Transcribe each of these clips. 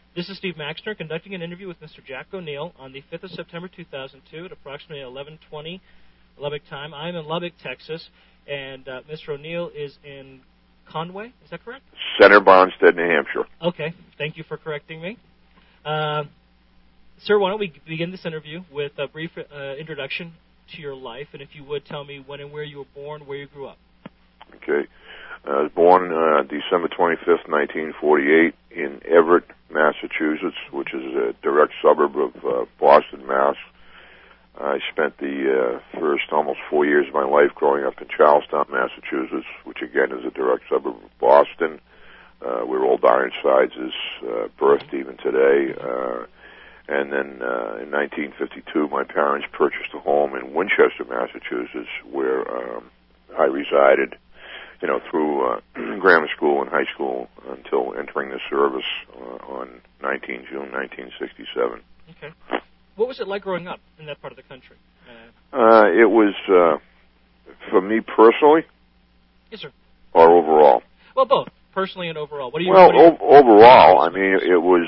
This is Steve Maxner conducting an interview with Mr. Jack O'Neill on the 5th of September 2002 at approximately 11:20 Lubbock time. I'm in Lubbock, Texas, and Mr. O'Neill is in Conway. Is that correct? Center Barnstead, New Hampshire. Okay. Thank you for correcting me. Sir, why don't we begin this interview with a brief introduction to your life, and if you would tell me when and where you were born, where you grew up. Okay. I was born December 25th, 1948 in Everett, Massachusetts, which is a direct suburb of Boston, Mass. I spent the first almost 4 years of my life growing up in Charlestown, Massachusetts, which again is a direct suburb of Boston, where Old Ironsides is birthed even today. And then in 1952, my parents purchased a home in Winchester, Massachusetts, where I resided, through grammar school and high school until entering the service on 19 June 1967. Okay. What was it like growing up in that part of the country? It was, for me personally? Yes, sir. Or overall? Well, both. Personally and overall. Overall, I mean, it was,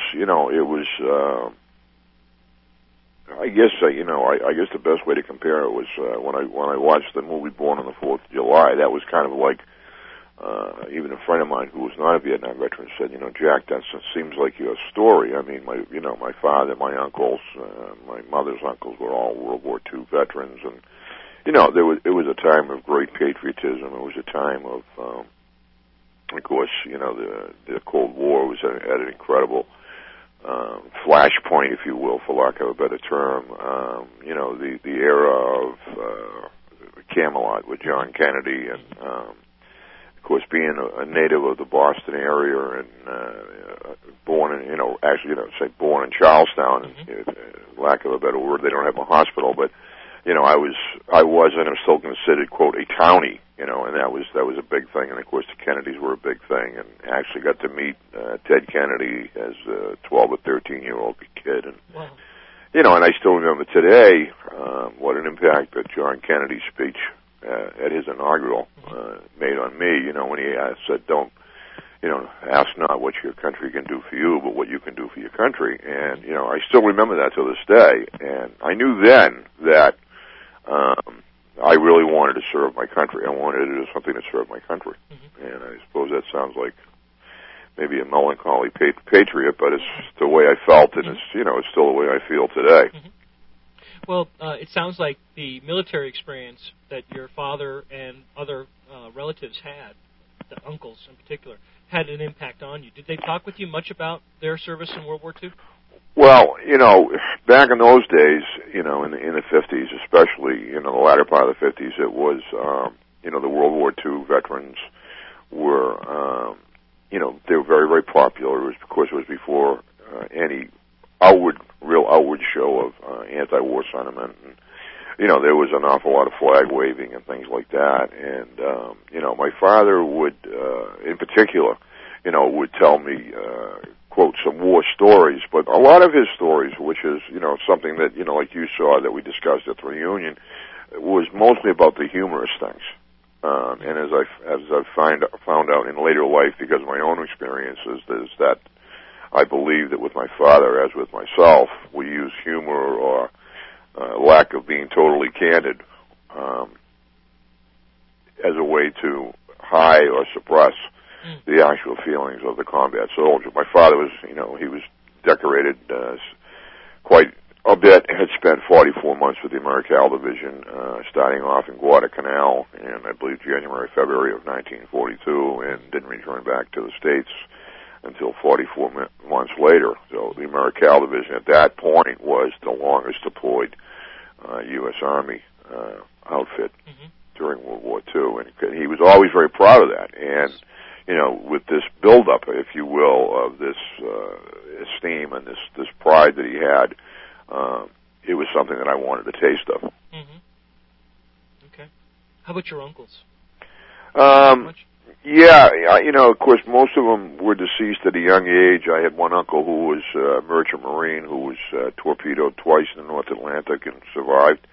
I guess the best way to compare it was when I watched the movie Born on the 4th of July. That was kind of like even a friend of mine who was not a Vietnam veteran said, Jack, that seems like your story. I mean, my father, my uncles, my mother's uncles were all World War II veterans, and it was a time of great patriotism. It was a time of course, the Cold War was at an incredible flashpoint, if you will, for lack of a better term. The era of Camelot with John Kennedy, and of course, being a native of the Boston area and born in, born in Charlestown, lack of a better word, they don't have a hospital, but I was and I'm still considered, quote, a townie, and that was a big thing. And of course, the Kennedys were a big thing, and actually got to meet Ted Kennedy as a 12 or 13-year-old kid, and wow. And I still remember today what an impact that John Kennedy's speech at his inaugural made on me. When he said, "Don't, ask not what your country can do for you, but what you can do for your country." And I still remember that to this day. And I knew then that I really wanted to serve my country. I wanted to do something to serve my country. And I suppose that sounds like maybe a melancholy patriot, but it's the way I felt, and it's it's still the way I feel today. Well, it sounds like the military experience that your father and other relatives had, the uncles in particular, had an impact on you. Did they talk with you much about their service in World War II? Well, back in those days, in the 50s, especially, the latter part of the 50s, it was, the World War II veterans were, they were very, very popular. Of course, it was before any real outward show of anti-war sentiment. And, there was an awful lot of flag waving and things like that. And, my father would, in particular, would tell me, quote, some war stories, but a lot of his stories, which is, something that, like you saw that we discussed at the reunion, was mostly about the humorous things. And as I found out in later life, because of my own experiences, is that I believe that with my father, as with myself, we use humor or lack of being totally candid as a way to hide or suppress the actual feelings of the combat soldier. My father was, he was decorated quite a bit, had spent 44 months with the Americal Division, starting off in Guadalcanal in, I believe, January, February of 1942, and didn't return back to the States until 44 months later. So the Americal Division at that point was the longest deployed U.S. Army outfit during World War II, and he was always very proud of that. And with this buildup, if you will, of this esteem and this pride that he had, it was something that I wanted a taste of. Okay. How about your uncles? Yeah, of course, most of them were deceased at a young age. I had one uncle who was a merchant marine who was torpedoed twice in the North Atlantic and survived.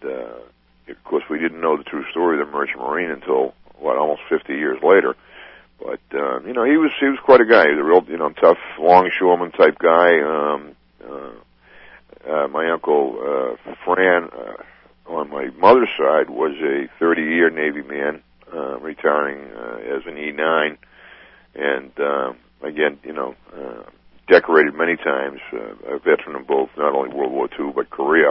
Of course, we didn't know the true story of the merchant marine until, almost 50 years later. But he was quite a guy. He was a real tough longshoreman type guy. My uncle Fran on my mother's side was a 30-year Navy man, retiring as an E9, and again, decorated many times, a veteran of both, not only World War II, but Korea.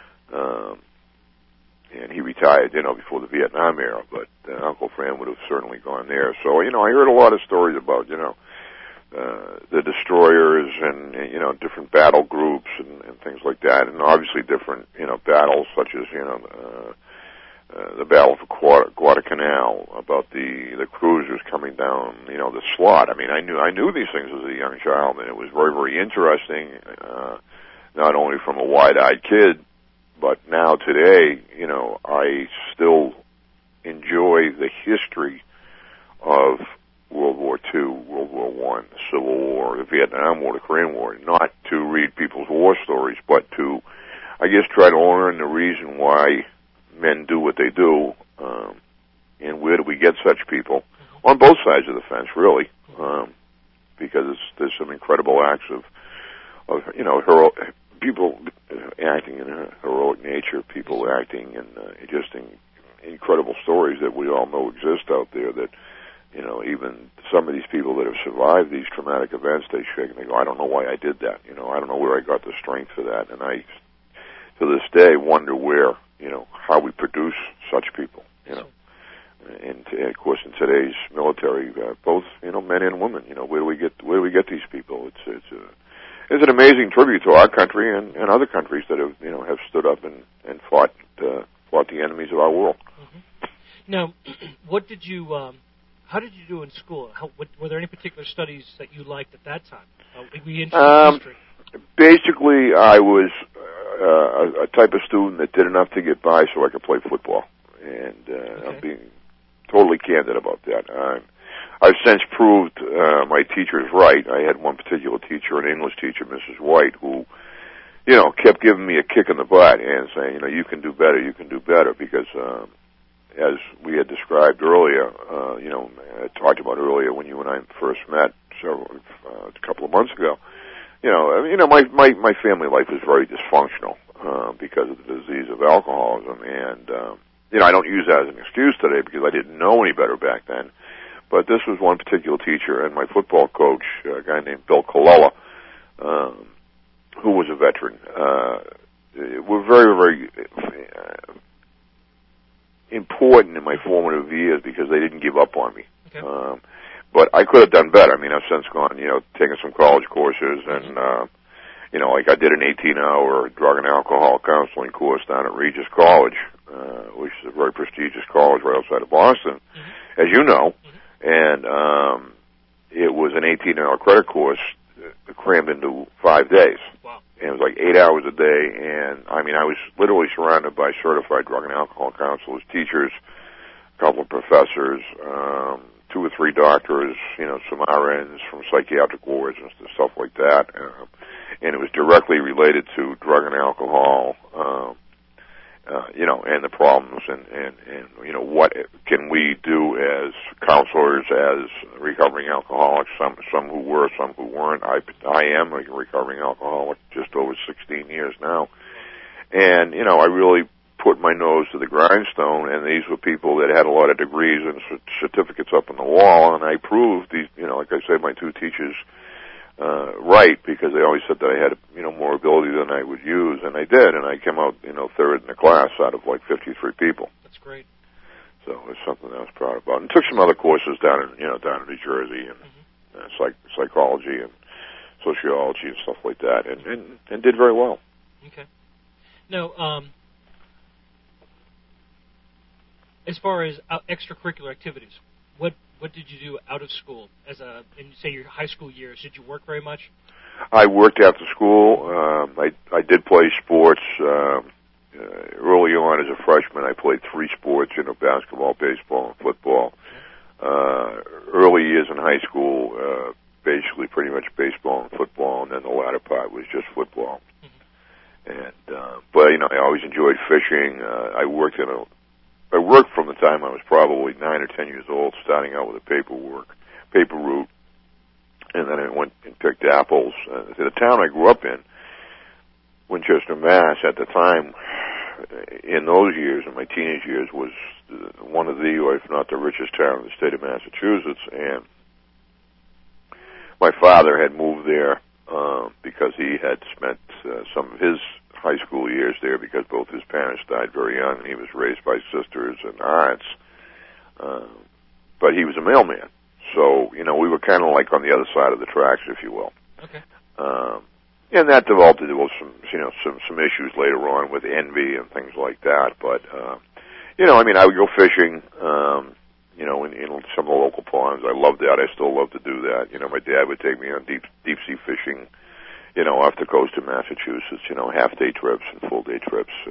And he retired, before the Vietnam era, but Uncle Fran would have certainly gone there. So, I heard a lot of stories about, the destroyers and, different battle groups and things like that, and obviously different, battles such as, the Battle for Guadalcanal, about the cruisers coming down, the slot. I mean, I knew these things as a young child, and it was very, very interesting, not only from a wide-eyed kid, but now today, I still enjoy the history of World War II, World War I, the Civil War, the Vietnam War, the Korean War, not to read people's war stories, but to, I guess, try to learn the reason why men do what they do, and where do we get such people, on both sides of the fence, really, because there's some incredible acts of people acting in a heroic nature, people acting in just incredible stories that we all know exist out there, that, even some of these people that have survived these traumatic events, they shake and they go, I don't know why I did that. I don't know where I got the strength for that. And I, to this day, wonder where, how we produce such people, And of course, in today's military, both, men and women, where do we get these people? It's an amazing tribute to our country and other countries that have stood up and fought the enemies of our world. Mm-hmm. Now, how did you do in school? Were there any particular studies that you liked at that time? Were you interested in history? Basically, I was a type of student that did enough to get by so I could play football, and I'm being totally candid about that. I've since proved my teachers right. I had one particular teacher, an English teacher, Mrs. White, who, kept giving me a kick in the butt and saying, you can do better, because as we had described earlier, talked about earlier when you and I first met a couple of months ago, my family life is very dysfunctional because of the disease of alcoholism, and I don't use that as an excuse today because I didn't know any better back then. But this was one particular teacher, and my football coach, a guy named Bill Colella, who was a veteran, were very, very important in my formative years because they didn't give up on me. Okay. But I could have done better. I mean, I've since gone, taken some college courses, and, I did an 18-hour drug and alcohol counseling course down at Regis College, which is a very prestigious college right outside of Boston, as you know. And it was an 18-hour credit course crammed into 5 days. Wow. And it was like 8 hours a day, and I was literally surrounded by certified drug and alcohol counselors, teachers, a couple of professors, 2 or 3 doctors, some RNs from psychiatric wards and stuff like that. And it was directly related to drug and alcohol, and the problems, and what can we do as counselors, as recovering alcoholics, some who were, some who weren't. I am a recovering alcoholic, just over 16 years now. And, I really put my nose to the grindstone, and these were people that had a lot of degrees and certificates up on the wall, and I proved these, like I said, my 2 teachers, right, because they always said that I had, more ability than I would use, and I did, and I came out, 3rd in the class out of like 53 people. That's great. So it's something I was proud about, and took some other courses down in New Jersey, and psychology and sociology and stuff like that, and did very well. Okay. Now, as far as extracurricular activities, what did you do out of school in, say, your high school years? Did you work very much? I worked after school. I did play sports. Early on as a freshman, I played 3 sports, basketball, baseball, and football. Early years in high school, basically pretty much baseball and football, and then the latter part was just football. But I always enjoyed fishing. I worked from the time I was probably 9 or 10 years old, starting out with the paperwork. paper route, and then I went and picked apples. The town I grew up in, Winchester, Mass, at the time, in those years, in my teenage years, was one of the, or if not the richest town in the state of Massachusetts, and my father had moved there because he had spent some of his high school years there because both his parents died very young, and he was raised by sisters and aunts. But he was a mailman, so we were kind of like on the other side of the tracks, if you will. Okay. And that developed into some issues later on with envy and things like that. But I would go fishing, in some of the local ponds. I loved that. I still love to do that. My dad would take me on deep sea fishing, off the coast of Massachusetts. Half-day trips and full-day trips. And,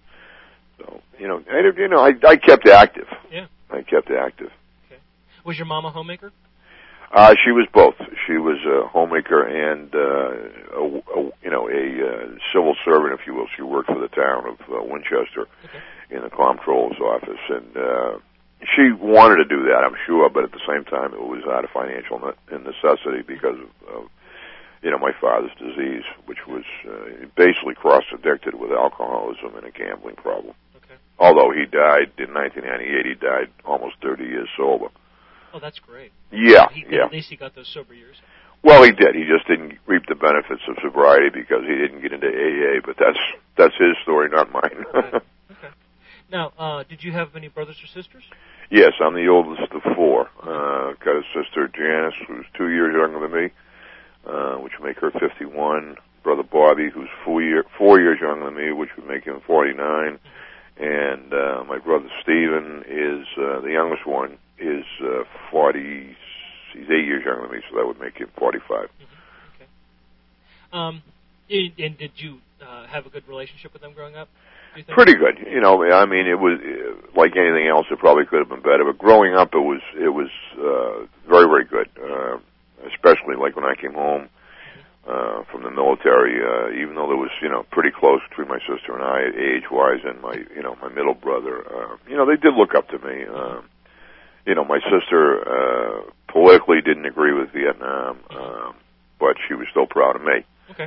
so I kept active. Yeah. I kept active. Okay. Was your mom a homemaker? She was both. She was a homemaker and a civil servant, if you will. She worked for the town of Winchester in the comptroller's office, and she wanted to do that, I'm sure, but at the same time, it was out of financial necessity because of my father's disease, which was basically cross-addicted with alcoholism and a gambling problem. Okay. Although he died in 1998, he died almost 30 years sober. Oh, that's great. Yeah, At least he got those sober years. Well, he did. He just didn't reap the benefits of sobriety because he didn't get into AA, but that's his story, not mine. Right. Okay. Now, did you have any brothers or sisters? Yes, I'm the oldest of four. Got a sister, Janice, who's 2 years younger than me, which would make her 51. Brother Bobby, who's 4 years younger than me, which would make him 49. And my brother Stephen is the youngest one, is 40. He's 8 years younger than me, so that would make him 45. Okay. And did you have a good relationship with them growing up? Do you think? Pretty good. It was like anything else. It probably could have been better, but growing up, it was very, very good. Especially like when I came home from the military. Even though there was pretty close between my sister and I age-wise, and my middle brother, they did look up to me. My sister politically didn't agree with Vietnam, but she was still proud of me. Okay.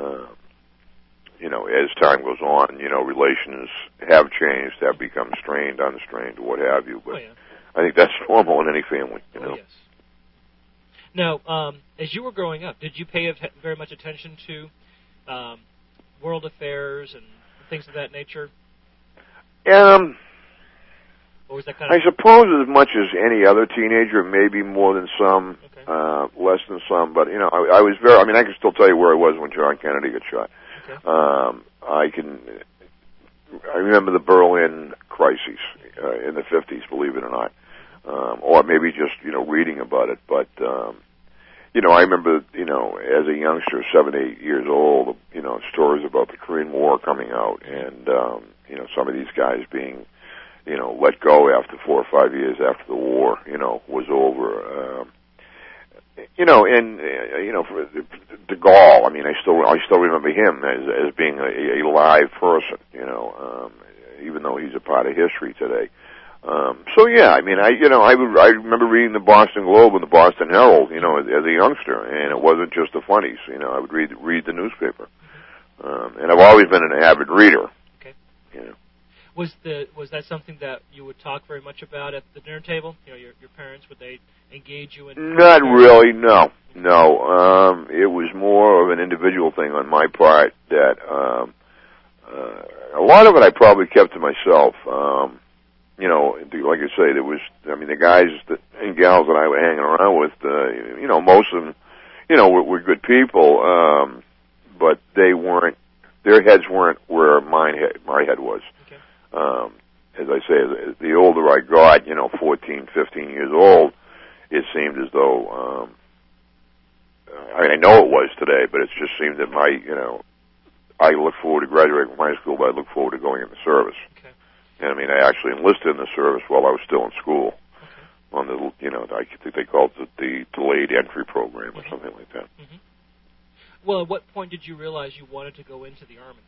As time goes on, relations have changed, have become strained, unstrained, what have you. But I think that's normal in any family. Yes. Now, as you were growing up, did you pay very much attention to world affairs and things of that nature? Or was that kind of... I suppose as much as any other teenager, maybe more than some, less than some. But I was very. I can still tell you where I was when John Kennedy got shot. Okay. I remember the Berlin crises in the 50s, believe it or not, or maybe just reading about it. But I remember as a youngster, 7, 8 years old, stories about the Korean War coming out, and some of these guys being let go after 4 or 5 years after the war was over. For De Gaulle, I still remember him as being a live person, even though he's a part of history today. I remember reading the Boston Globe and the Boston Herald, as a youngster, and it wasn't just the funnies. I would read the newspaper, and I've always been an avid reader. Okay. Was that something that you would talk very much about at the dinner table? Your parents, would they engage you in? Not really, no. It was more of an individual thing on my part that a lot of it I probably kept to myself. Like I say, there was, the guys and gals that I was hanging around with, most of them, were good people, but their heads weren't where my head was. Okay. As I say, the older I got, 14, 15 years old, it seemed as though, I know it was today, but it just seemed that I look forward to graduating from high school, but I look forward to going in the service. Okay. And I actually enlisted in the service while I was still in school. Okay. On the, I think they called it the delayed entry program or something like that. Mm-hmm. Well, at what point did you realize you wanted to go into the Army?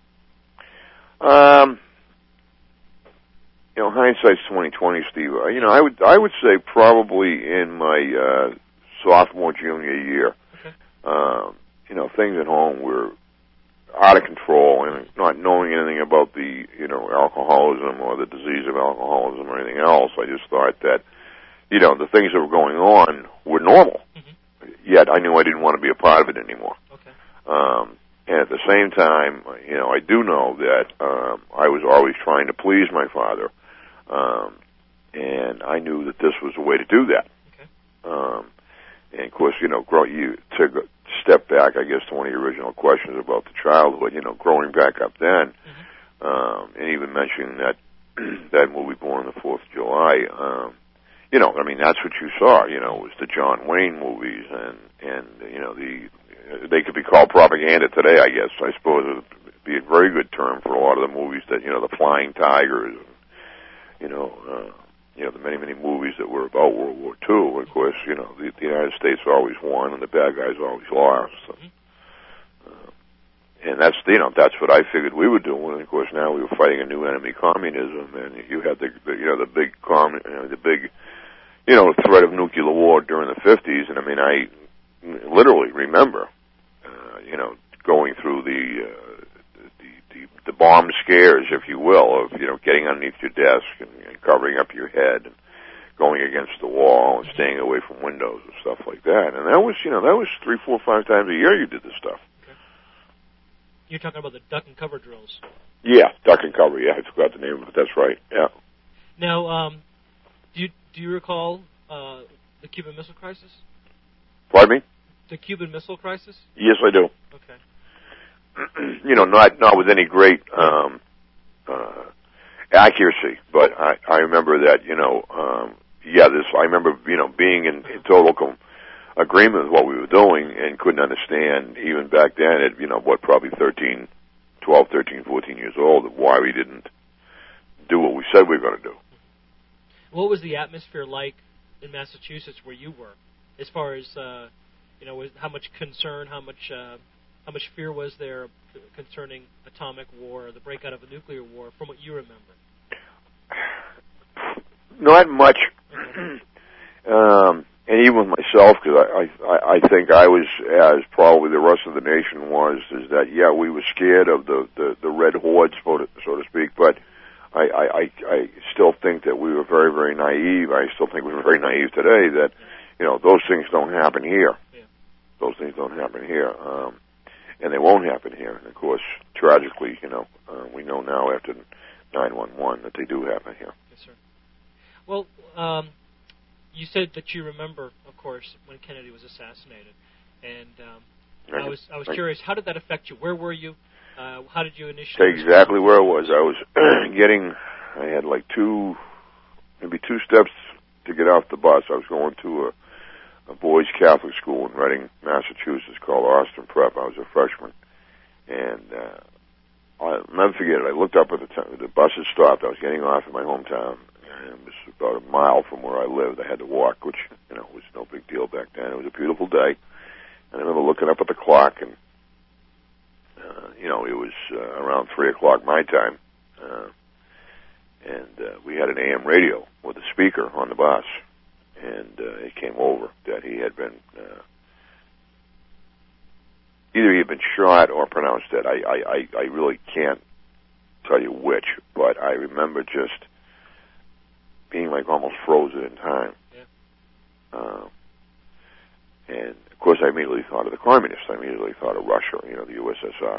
Hindsight's 20/20, Steve. I would say probably in my sophomore, junior year. Okay. You know, things at home were out of control, and not knowing anything about the, you know, alcoholism or the disease of alcoholism or anything else, I just thought that, you know, the things that were going on were normal. Mm-hmm. Yet I knew I didn't want to be a part of it anymore. Okay. And at the same time, you know, I do know that I was always trying to please my father, and I knew that this was a way to do that. Okay. And of course, you know, to step back, I guess, to one of your original questions about the childhood, you know, growing back up then, and even mentioning that that movie Born on the 4th of July, you know, I mean, that's what you saw, you know, was the John Wayne movies, and you know, they could be called propaganda today, I guess. I suppose it would be a very good term for a lot of the movies that, you know, the Flying Tigers, and, you know, the many, many movies that were about World War II. Of course, you know, the United States always won and the bad guys always lost. So, and that's, you know, that's what I figured we were doing. And of course, now we were fighting a new enemy, communism, and you had the big threat of nuclear war during the 50s. And I mean, I literally remember, you know, going through the bomb scares, if you will, of, you know, getting underneath your desk and covering up your head and going against the wall and staying away from windows and stuff like that. And that was, you know, that was 3, 4, 5 times a year you did this stuff. Okay. You're talking about the duck and cover drills. Yeah, duck and cover. Yeah, I forgot the name of it. That's right. Yeah. Now, do you recall the Cuban Missile Crisis? Pardon me? The Cuban Missile Crisis? Yes, I do. Okay. You know, not with any great accuracy, but I remember that, you know, I remember, you know, being in total agreement with what we were doing and couldn't understand, even back then at, you know, probably 12, 13, 14 years old, why we didn't do what we said we were going to do. What was the atmosphere like in Massachusetts where you were, as far as, you know, how much concern, how much fear was there concerning atomic war, the breakout of a nuclear war, from what you remember? Not much. And even with myself, because I think I was, as probably the rest of the nation was, is that, yeah, we were scared of the red horde, so to speak, but I still think that we were very, very naive. I still think we were very naive today that, you know, those things don't happen here. Yeah. Those things don't happen here. And they won't happen here. And of course, tragically, you know, we know now after 9/11 that they do happen here. Yes, sir. Well, you said that you remember, of course, when Kennedy was assassinated, and I was curious, how did that affect you? Where were you? How did you initially? Exactly where I was. I was I had like maybe two steps to get off the bus. I was going to a boys' Catholic school in Reading, Massachusetts, called Austin Prep. I was a freshman, and I'll never forget it. I looked up at the bus had stopped. I was getting off in my hometown, and it was about a mile from where I lived. I had to walk, which, you know, was no big deal back then. It was a beautiful day, and I remember looking up at the clock, and you know, it was around 3 o'clock my time, and we had an AM radio with a speaker on the bus. And it came over that he had been either he had been shot or pronounced dead. I really can't tell you which, but I remember just being like almost frozen in time. Yeah. And of course, I immediately thought of the communists. I immediately thought of Russia, you know, the USSR.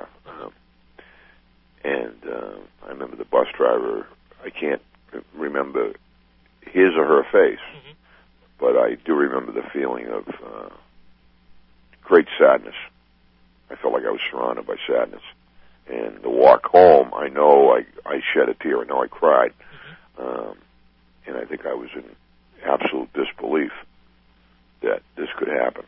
And I remember the bus driver. I can't remember his or her face. Mm-hmm. But I do remember the feeling of great sadness. I felt like I was surrounded by sadness. And the walk home, I know I shed a tear. I know I cried. Mm-hmm. And I think I was in absolute disbelief that this could happen.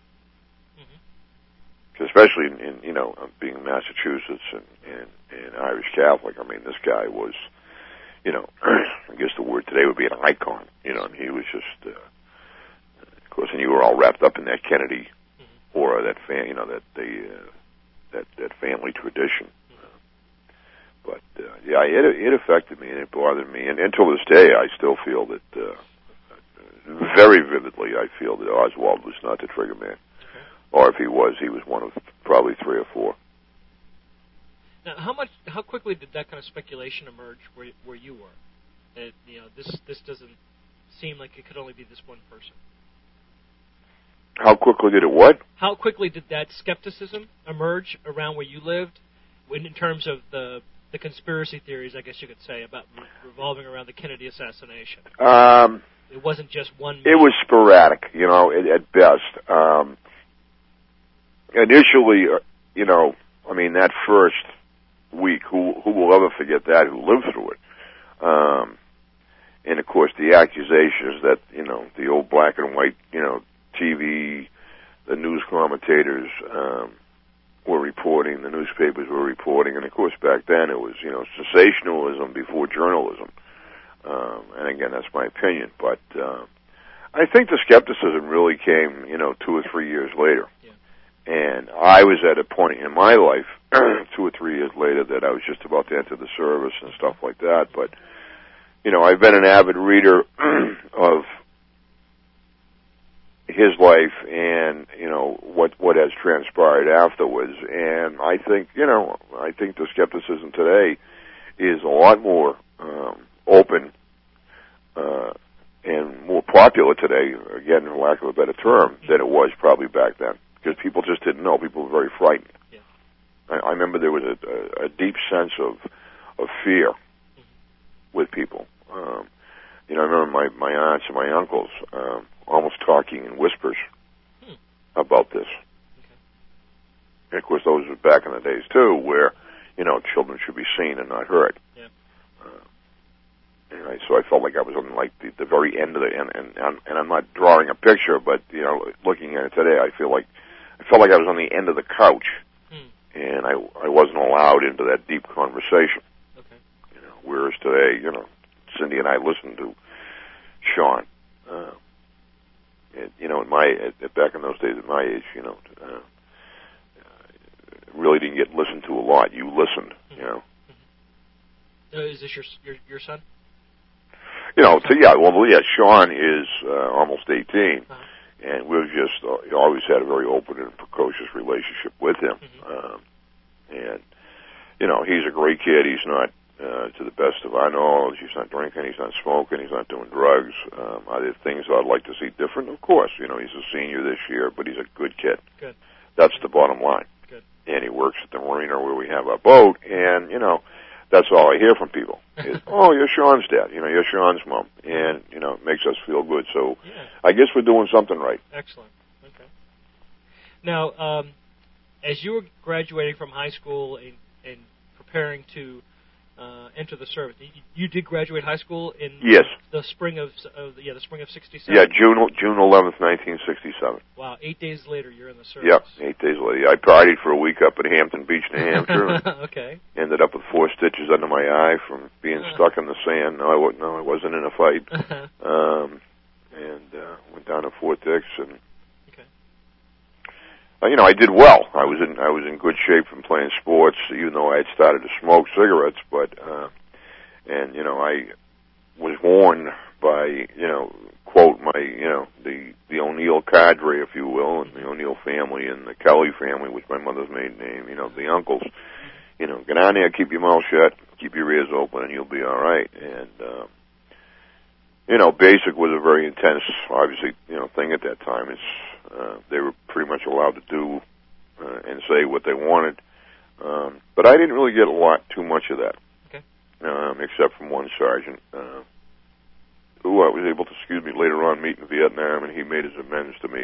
Mm-hmm. Especially in you know, being in Massachusetts and Irish Catholic. I mean, this guy was, you know, I guess the word today would be an icon. You know, and he was just... Of course, and you were all wrapped up in that Kennedy aura, that that family tradition. But yeah, it affected me and it bothered me, and until this day, I still feel that very vividly, I feel that Oswald was not the trigger man. Okay. Or if he was one of probably 3 or 4. Now, how quickly did that kind of speculation emerge where you were? That, this doesn't seem like it could only be this one person. How quickly did it what? How quickly did that skepticism emerge around where you lived, in terms of the conspiracy theories, I guess you could say, about revolving around the Kennedy assassination? It wasn't just one man. It was sporadic, at best. Initially, that first week, who will ever forget that, who lived through it? And of course the accusations that, the old black and white, TV, the news commentators, were reporting, the newspapers were reporting, and of course back then it was, sensationalism before journalism. And again, that's my opinion, but, I think the skepticism really came, 2 or 3 years later. And I was at a point in my life, 2 or 3 years later, that I was just about to enter the service and stuff like that. But, I've been an avid reader of his life and, what has transpired afterwards. And I think, the skepticism today is a lot more open and more popular today, again, for lack of a better term, than it was probably back then. Because people just didn't know. People were very frightened. Yeah. I remember there was a deep sense of fear with people. I remember my aunts and my uncles almost talking in whispers about this. Okay. And of course, those were back in the days too, where children should be seen and not heard. Yeah. So I felt like I was on the very end of it, and I'm not drawing a picture, but looking at it today, I felt like I was on the end of the couch, and I wasn't allowed into that deep conversation. Okay. Whereas today, Cindy and I listened to Sean. Back in those days at my age, really didn't get listened to a lot. You listened, Is this your son? Sean is almost 18, and we've just always had a very open and precocious relationship with him. And he's a great kid. He's not, to the best of our knowledge, he's not drinking, he's not smoking, he's not doing drugs. Are there things I'd like to see different? Of course. He's a senior this year, but he's a good kid. Good. That's the bottom line. Good. And he works at the marina where we have our boat, and, that's all I hear from people is, oh, you're Sean's dad, you're Sean's mom, and, it makes us feel good. So I guess we're doing something right. Excellent. Okay. Now, as you were graduating from high school and preparing to enter the service, you did graduate high school in the spring of '67. Yeah, June 11th, 1967. Wow, 8 days later, you're in the service. Yeah, 8 days later. I partied for a week up at Hampton Beach, New Hampshire. Okay. Ended up with 4 stitches under my eye from being stuck in the sand. No, I wasn't in a fight. Went down to Fort Dix, and I did well. I was in good shape from playing sports, even though I had started to smoke cigarettes. But I was warned by quote my the O'Neill cadre, if you will, and the O'Neill family and the Kelly family, which my mother's maiden name. The uncles. Get on there, keep your mouth shut, keep your ears open, and you'll be all right. And basic was a very intense, obviously, thing at that time. They were pretty much allowed to do and say what they wanted. But I didn't really get too much of that. Okay. Except from one sergeant, who I was able to, later on meet in Vietnam, and he made his amends to me.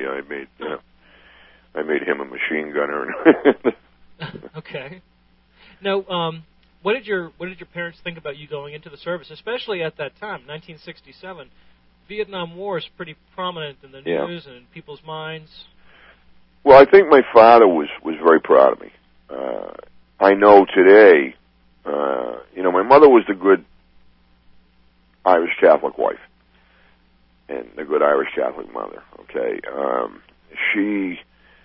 I made him a machine gunner. Okay. Now, what did your parents think about you going into the service, especially at that time, 1967? Vietnam War is pretty prominent in the news and in people's minds. Well, I think my father was very proud of me. I know today, my mother was the good Irish Catholic wife and the good Irish Catholic mother, okay? She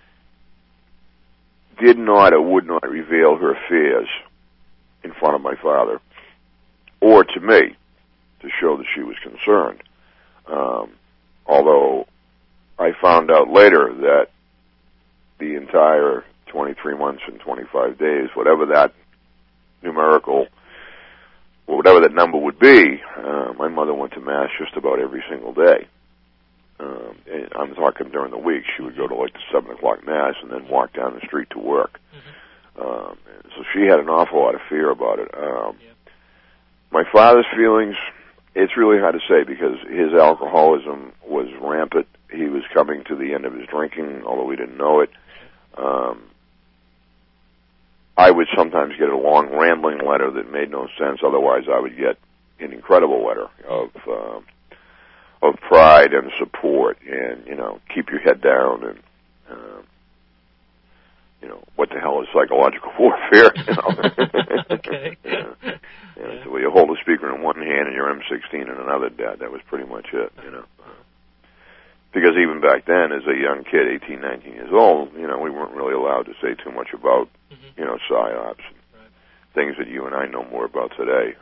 did not or would not reveal her fears in front of my father or to me to show that she was concerned. although I found out later that the entire 23 months and 25 days, whatever that numerical, or whatever that number would be, my mother went to Mass just about every single day. And I'm talking during the week. She would go to like the 7 o'clock Mass and then walk down the street to work. So she had an awful lot of fear about it. My father's feelings, it's really hard to say because his alcoholism was rampant. He was coming to the end of his drinking, although we didn't know it. I would sometimes get a long, rambling letter that made no sense. Otherwise, I would get an incredible letter of pride and support, and keep your head down, and what the hell is psychological warfare? Okay. So you hold a speaker in one hand and your M16 in another. That was pretty much it. Because even back then, as a young kid, 18, 19 years old, we weren't really allowed to say too much about, psyops, and things that you and I know more about today.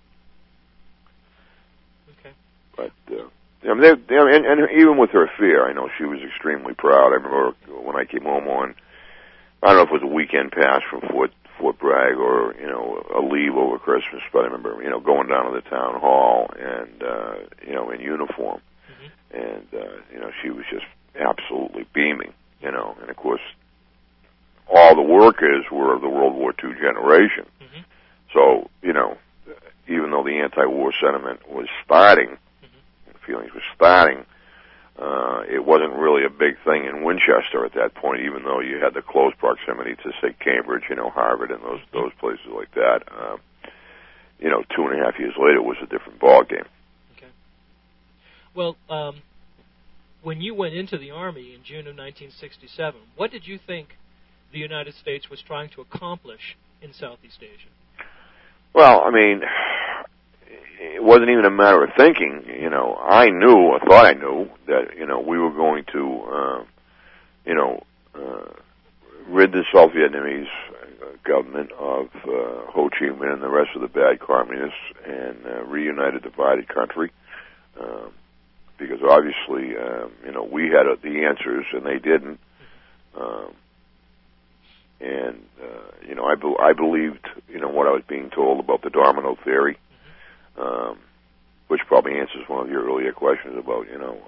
Okay. But, and even with her fear, I know she was extremely proud. I remember when I came home on, I don't know if it was a weekend pass from Fort Bragg or, a leave over Christmas, but I remember, going down to the town hall and, in uniform. And, she was just absolutely beaming, and of course, all the workers were of the World War II generation. So, even though the anti-war sentiment was starting, feelings were starting, it wasn't really a big thing in Winchester at that point, even though you had the close proximity to, say, Cambridge, Harvard, and those places like that. 2.5 years later, it was a different ballgame. Okay. Well, when you went into the Army in June of 1967, what did you think the United States was trying to accomplish in Southeast Asia? Well, it wasn't even a matter of thinking. I knew, or thought I knew, that, we were going to, rid the South Vietnamese government of Ho Chi Minh and the rest of the bad communists and reunite a divided country. Because obviously, we had the answers and they didn't. I believed, what I was being told about the domino theory, which probably answers one of your earlier questions about,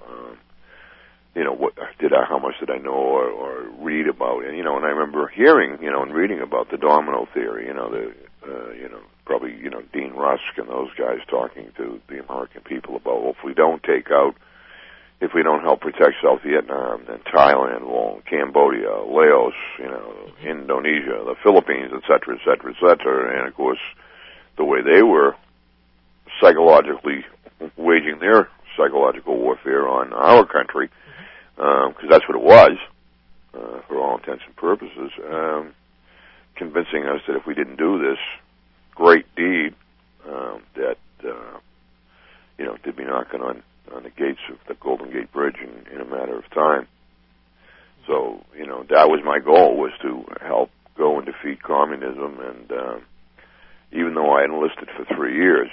how much did I know or read about, and I remember hearing, and reading about the domino theory, probably, Dean Rusk and those guys talking to the American people about, well, if we don't help protect South Vietnam, then Thailand will, Cambodia, Laos, Indonesia, the Philippines, et cetera, et cetera, et cetera. And of course, the way they were psychologically waging their psychological warfare on our country, because that's what it was, for all intents and purposes, convincing us that if we didn't do this great deed, that, they'd be knocking on the gates of the Golden Gate Bridge in a matter of time. So, that was my goal, was to help go and defeat communism. And even though I enlisted for 3 years,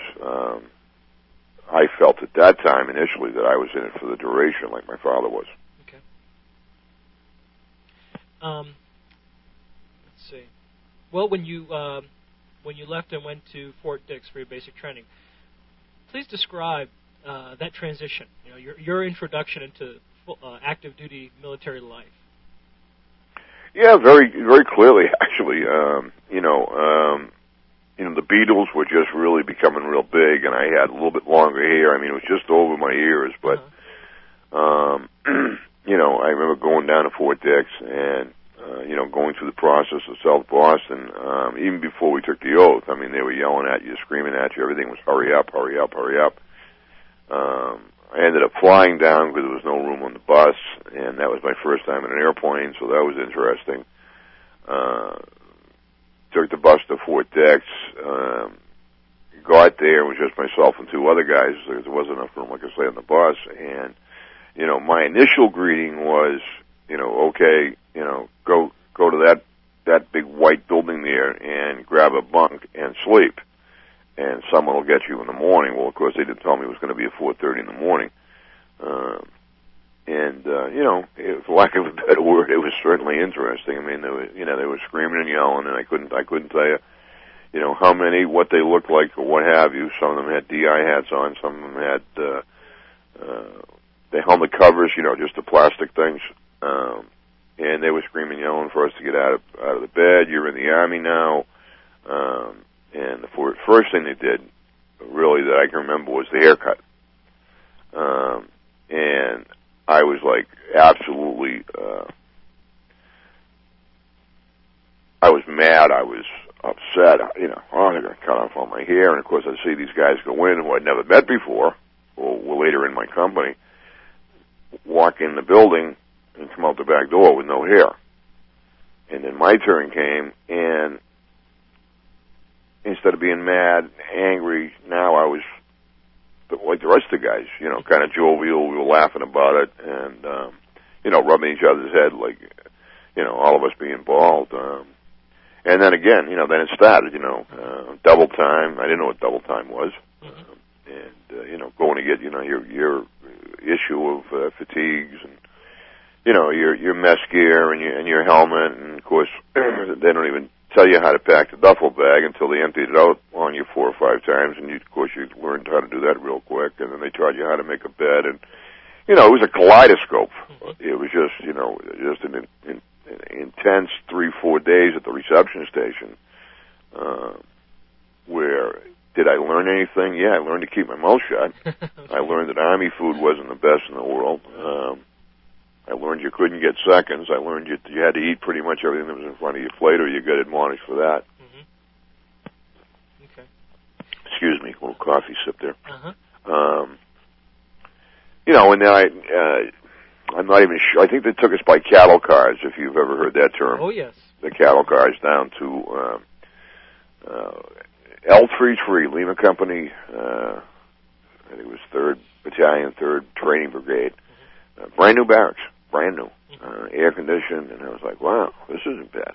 I felt at that time initially that I was in it for the duration, like my father was. Okay. Let's see. Well, when you left and went to Fort Dix for your basic training, please describe that transition, your introduction into active duty military life. Yeah, very, very clearly, actually. The Beatles were just really becoming real big, and I had a little bit longer hair. It was just over my ears, but, I remember going down to Fort Dix and, going through the process of South Boston, even before we took the oath. They were yelling at you, screaming at you. Everything was hurry up, hurry up, hurry up. I ended up flying down because there was no room on the bus, and that was my first time in an airplane, so that was interesting. Took the bus to Fort Dix, got there, it was just myself and 2 other guys, because there wasn't enough room, like I say, on the bus, and, my initial greeting was, okay, go to that big white building there and grab a bunk and sleep, and someone will get you in the morning. Well, of course, they didn't tell me it was going to be at 4:30 in the morning. for lack of a better word, it was certainly interesting. I mean, they were screaming and yelling, and I couldn't tell you, how many, what they looked like, or what have you. Some of them had DI hats on. Some of them had the helmet covers, just the plastic things. And they were screaming, yelling for us to get out of the bed. You're in the Army now. And the first thing they did, really, that I can remember was the haircut. And I was like absolutely, I was mad. I was upset. They're going to cut off all my hair. And of course, I'd see these guys go in who I'd never met before, or were later in my company, walk in the building and come out the back door with no hair. And then my turn came, and instead of being mad, angry, now I was like the rest of the guys, kind of jovial. We were laughing about it, and rubbing each other's head like, all of us being bald. And then again, then it started, double time. I didn't know what double time was. And going to get, your issue of fatigues and, your mess gear and your helmet. And of course, they don't even tell you how to pack the duffel bag until they emptied it out on you 4 or 5 times. And of course, you learned how to do that real quick. And then they taught you how to make a bed. And, it was a kaleidoscope. It was just, just an intense 3-4 days at the reception station, where did I learn anything? Yeah, I learned to keep my mouth shut. I learned that Army food wasn't the best in the world. I learned you couldn't get seconds. I learned you had to eat pretty much everything that was in front of your plate, or you got admonished for that. Okay. Excuse me, a little coffee sip there. And then I'm not even sure. I think they took us by cattle cars, if you've ever heard that term. Oh, yes. The cattle cars down to L33, Lima Company, I think it was 3rd Battalion, 3rd Training Brigade. Brand new barracks, brand new, air conditioned, and I was like, wow, this isn't bad.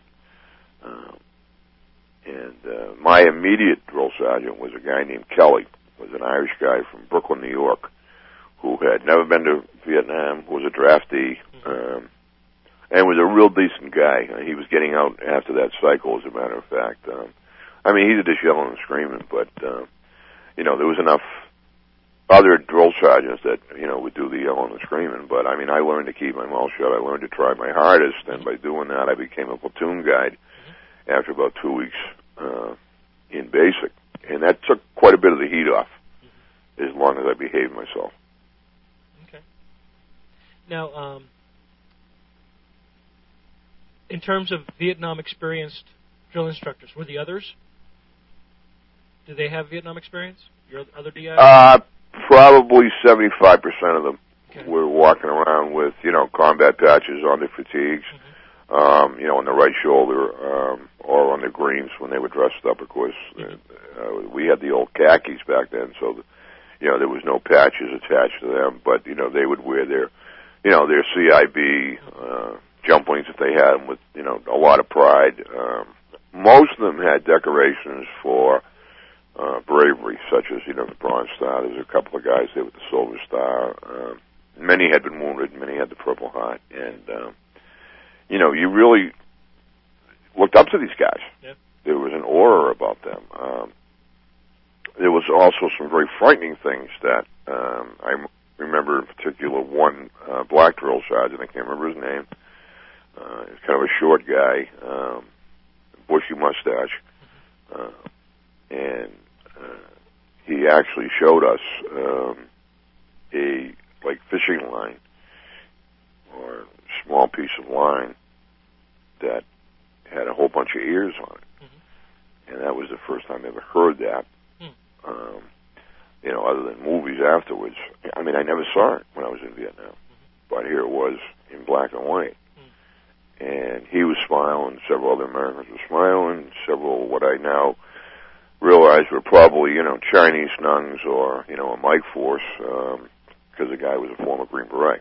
And my immediate drill sergeant was a guy named Kelly, was an Irish guy from Brooklyn, New York, who had never been to Vietnam, was a draftee, and was a real decent guy. He was getting out after that cycle, as a matter of fact. He did just yelling and screaming, but, there was enough other drill sergeants that, would do the yelling and screaming. But, I learned to keep my mouth shut. I learned to try my hardest, and by doing that, I became a platoon guide after about 2 weeks in basic. And that took quite a bit of the heat off, as long as I behaved myself. Now, in terms of Vietnam experienced drill instructors, were the others? Do they have Vietnam experience? Your other DI? Probably 75% of them were walking around with, combat patches on their fatigues, on the right shoulder, or on their greens when they were dressed up, of course. We had the old khakis back then, so, there was no patches attached to them, but, they would wear their CIB jump wings if they had them with, a lot of pride. Most of them had decorations for bravery, such as, the Bronze Star. There's a couple of guys there with the Silver Star. Many had been wounded, many had the Purple Heart. And, you really looked up to these guys. Yep. There was an aura about them. There was also some very frightening things that I remember in particular one black drill sergeant, I can't remember his name. He's kind of a short guy, bushy mustache, and he actually showed us a fishing line or a small piece of line that had a whole bunch of ears on it, and that was the first time I ever heard that. Other than movies afterwards. I never saw it when I was in Vietnam, but here it was in black and white. And he was smiling, several other Americans were smiling, several what I now realize were probably, Chinese Nungs or, a Mike Force, because the guy was a former Green Beret.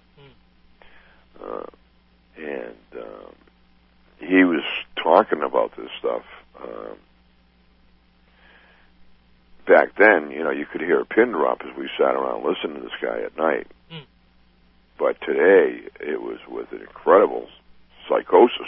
He was talking about this stuff. Back then, you could hear a pin drop as we sat around listening to this guy at night. But today, it was with an incredible psychosis.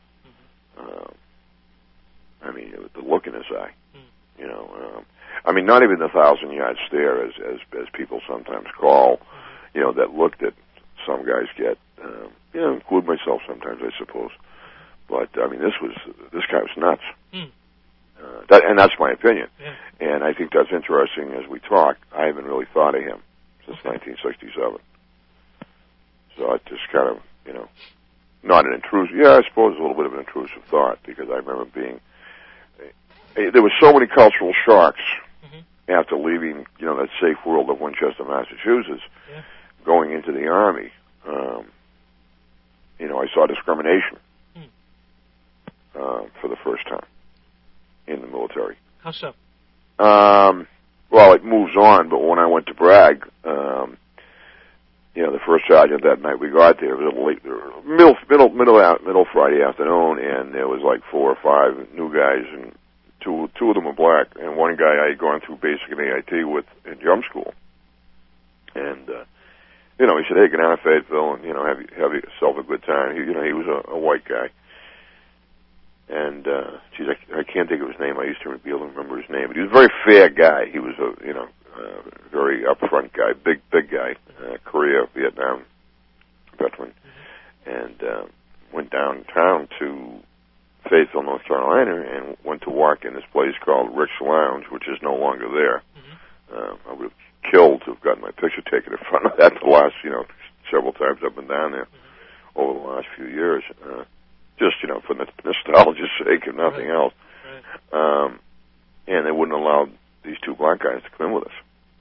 I mean, with the look in his eye. You know, I mean, not even the 1,000-yard stare, as people sometimes call, you know, that look that some guys get. You know, include myself sometimes, I suppose. But I mean, this guy was nuts. And that's my opinion. Yeah. And I think that's interesting. As we talk, I haven't really thought of him since 1967. So it just kind of, you know, not an intrusive. Yeah, I suppose a little bit of an intrusive thought, because I remember being. There were so many cultural shocks after leaving, you know, that safe world of Winchester, Massachusetts, going into the Army. You know, I saw discrimination for the first time in the military. How so? Well, it moves on, but when I went to Bragg, you know, the first sergeant that night we got there, it was middle Friday afternoon, and there was like 4 or 5 new guys, and two of them were black, and one guy I had gone through basic and AIT with in jump school. And, you know, he said, "Hey, get down to Fayetteville and, you know, have yourself a good time." He was a white guy. And, geez, I can't think of his name. I used to be able to remember his name. But he was a very fair guy. He was a, you know, very upfront guy, big guy, Korea, Vietnam veteran. And, went downtown to Fayetteville, North Carolina, and went to work in this place called Rick's Lounge, which is no longer there. I would have killed to have gotten my picture taken in front of that the last, you know, several times I've been down there over the last few years. Just, you know, for nostalgia's sake and nothing else. Right. And they wouldn't allow these 2 black guys to come in with us.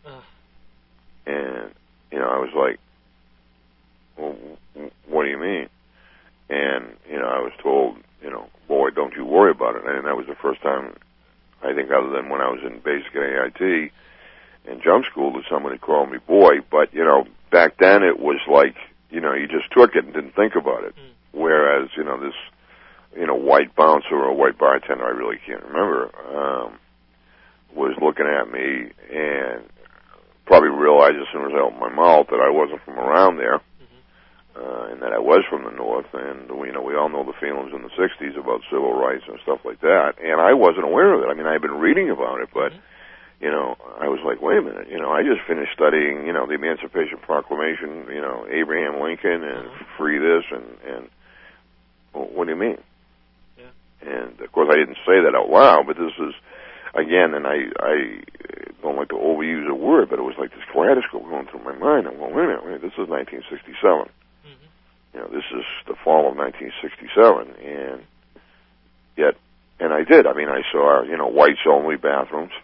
And, you know, I was like, well, what do you mean? And, you know, I was told, you know, boy, don't you worry about it. And that was the first time, I think, other than when I was in basic AIT and jump school, that somebody called me boy. But, you know, back then it was like, you know, you just took it and didn't think about it. Whereas, you know, this, you know, white bouncer or white bartender, I really can't remember, was looking at me and probably realized as soon as I opened my mouth that I wasn't from around there, and that I was from the North. And, you know, we all know the feelings in the 60s about civil rights and stuff like that. And I wasn't aware of it. I mean, I had been reading about it, but, you know, I was like, wait a minute, you know, I just finished studying, you know, the Emancipation Proclamation, you know, Abraham Lincoln and free this and well, what do you mean? Yeah. And, of course, I didn't say that out loud, but this is, again, and I don't like to overuse a word, but it was like this kaleidoscope going through my mind. I'm going, wait a minute, this is 1967. You know, this is the fall of 1967, and yet, and I did. I mean, I saw, you know, whites-only bathrooms.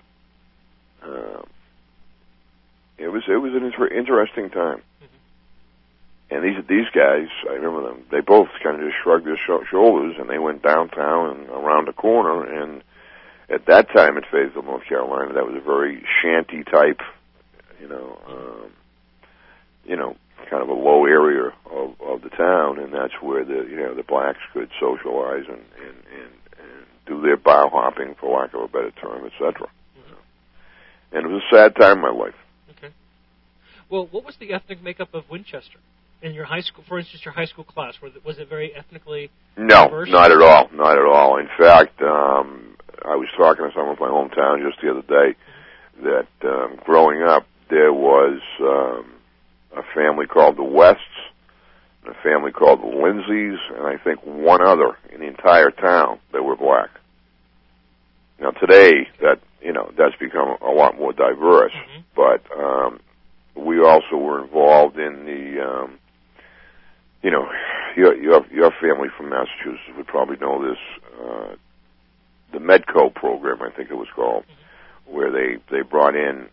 It was an interesting time. And these guys, I remember them, they both kind of just shrugged their shoulders, and they went downtown and around the corner. And at that time in Fayetteville, North Carolina, that was a very shanty type, you know, kind of a low area of the town, and that's where the blacks could socialize and do their bar hopping, for lack of a better term, etc. And it was a sad time in my life. Okay. Well, what was the ethnic makeup of Winchester? In your high school, for instance, your high school class, was it very ethnically diverse? No, not at all. Not at all. In fact, I was talking to someone from my hometown just the other day that growing up, there was a family called the Wests, and a family called the Lindsays, and I think one other in the entire town that were black. Now today, that's become a lot more diverse, but we also were involved in the, your family from Massachusetts would probably know this, the Medco program, I think it was called, where they brought in,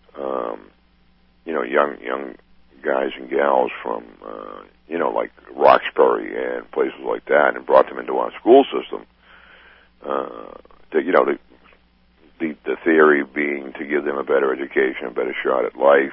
young guys and gals from, like Roxbury and places like that, and brought them into our school system. The theory being to give them a better education, a better shot at life,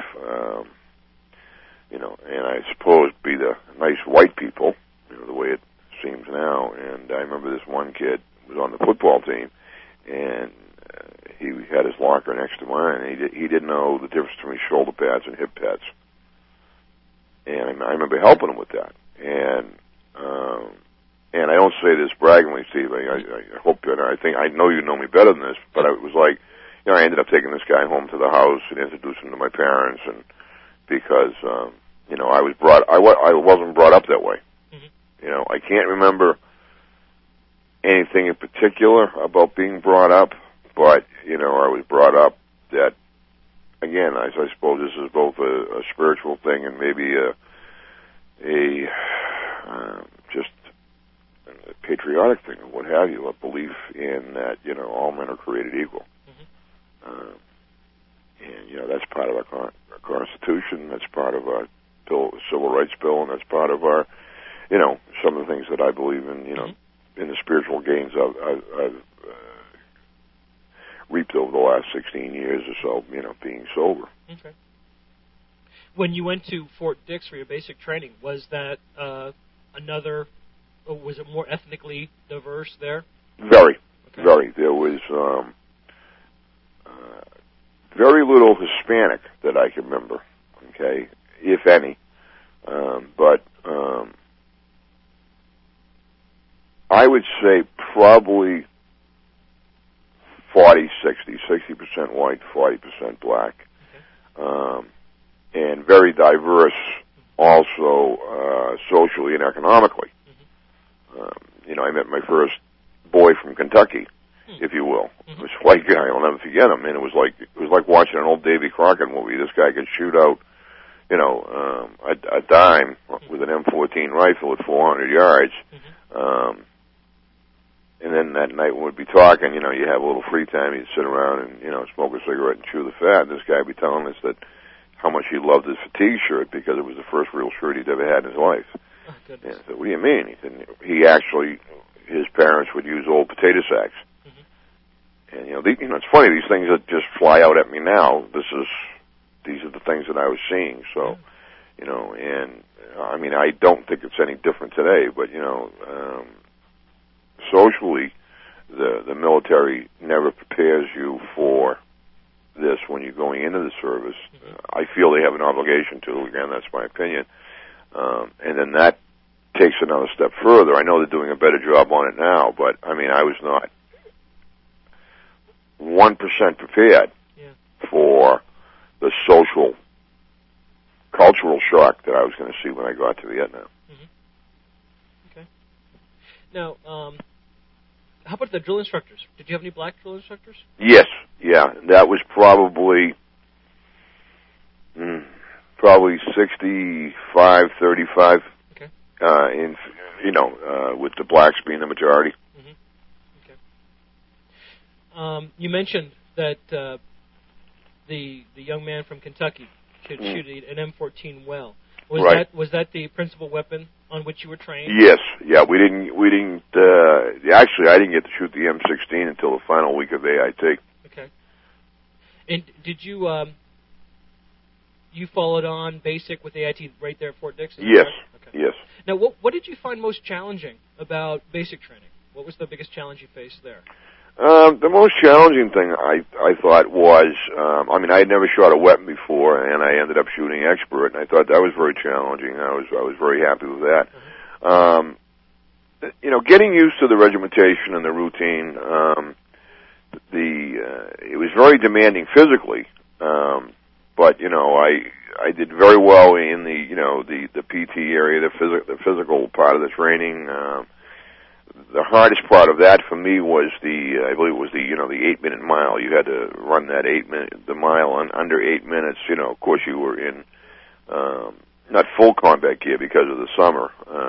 and I suppose be the nice white people, the way it seems now. And I remember this one kid was on the football team, and he had his locker next to mine, and he didn't know the difference between shoulder pads and hip pads. and I remember helping him with that. And I don't say this braggingly, Steve. I hope that I know you know me better than this, but it was like, I ended up taking this guy home to the house and introducing him to my parents, and because I wasn't brought up that way. Mm-hmm. I can't remember anything in particular about being brought up, but I was brought up that, again, I suppose this is both a spiritual thing and maybe just a patriotic thing, or what have you, a belief in that all men are created equal. Mm-hmm. And that's part of our Constitution. That's part of our Civil Rights Bill, and that's part of our, some of the things that I believe in. Mm-hmm. In the spiritual gains I've reaped over the last 16 years or so, being sober. Okay. When you went to Fort Dix for your basic training, was that was it more ethnically diverse there? Very, okay. Very. There was very little Hispanic that I can remember, okay, if any. But I would say probably 40-60 60% white, 40% black. Okay. And very diverse also socially and economically. Mm-hmm. I met my first boy from Kentucky, if you will. Mm-hmm. It was like, I'll never forget him, and it was like watching an old Davy Crockett movie. This guy could shoot out, a dime with an M14 rifle at 400 yards. Mm-hmm. And then that night when we'd be talking, you have a little free time, you'd sit around and, smoke a cigarette and chew the fat. And this guy would be telling us that how much he loved his fatigue shirt because it was the first real shirt he'd ever had in his life. Oh, and I said, what do you mean? He said, his parents would use old potato sacks. Mm-hmm. And, it's funny, these things that just fly out at me now, these are the things that I was seeing. So, and, I don't think it's any different today, but, socially, the military never prepares you for this when you're going into the service. Mm-hmm. I feel they have an obligation to. Again, that's my opinion. And then that takes another step further. I know they're doing a better job on it now, but I was not 1% prepared for the social, cultural shock that I was going to see when I got to Vietnam. Mm-hmm. Okay. Now, how about the drill instructors? Did you have any black drill instructors? Yes, yeah. That was probably 65-35. Okay. With the blacks being the majority. Mm-hmm. Okay. You mentioned that the young man from Kentucky could shoot an M14 well. Was that the principal weapon on which you were trained? Yes, yeah. We didn't. Actually, I didn't get to shoot the M16 until the final week of AIT. Okay. And did you you followed on basic with AIT right there at Fort Dix? Yes. Okay. Yes. Now, what did you find most challenging about basic training? What was the biggest challenge you faced there? The most challenging thing I thought was, I had never shot a weapon before, and I ended up shooting expert, and I thought that was very challenging. I was very happy with that. Mm-hmm. Getting used to the regimentation and the routine, it was very demanding physically, but I did very well in the PT area, the physical part of the training. The hardest part of that for me was I believe it was the 8-minute mile. You had to run that the mile under 8 minutes. Of course you were in, not full combat gear because of the summer.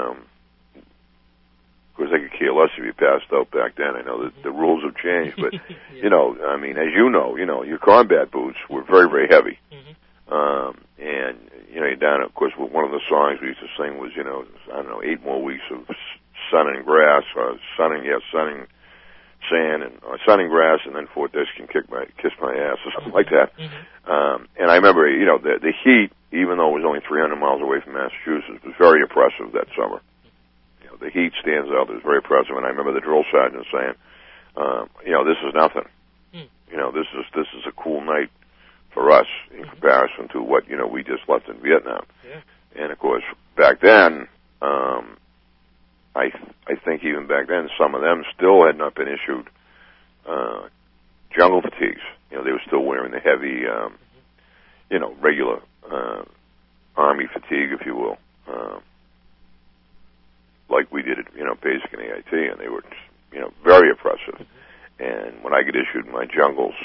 Of course, I could care less if you passed out back then. I know that the rules have changed, but, yeah. As you know, your combat boots were very, very heavy. Mm-hmm. And, you're down, of course, one of the songs we used to sing was, 8 more weeks of sun and grass, sunning sand, and sunning grass, and then Fort Dix can kiss my ass, or something like that. Mm-hmm. And I remember, the heat, even though it was only 300 miles away from Massachusetts, was very oppressive that summer. The heat stands out. It was very impressive, and I remember the drill sergeant saying, this is nothing. This is a cool night for us in comparison to what, we just left in Vietnam. Yeah. And of course, back then, I think even back then, some of them still had not been issued jungle fatigues. You know, they were still wearing the heavy, you know, regular Army fatigue, if you will, like we did at, you know, basic and AIT, and they were, you know, very oppressive. And when I get issued my jungles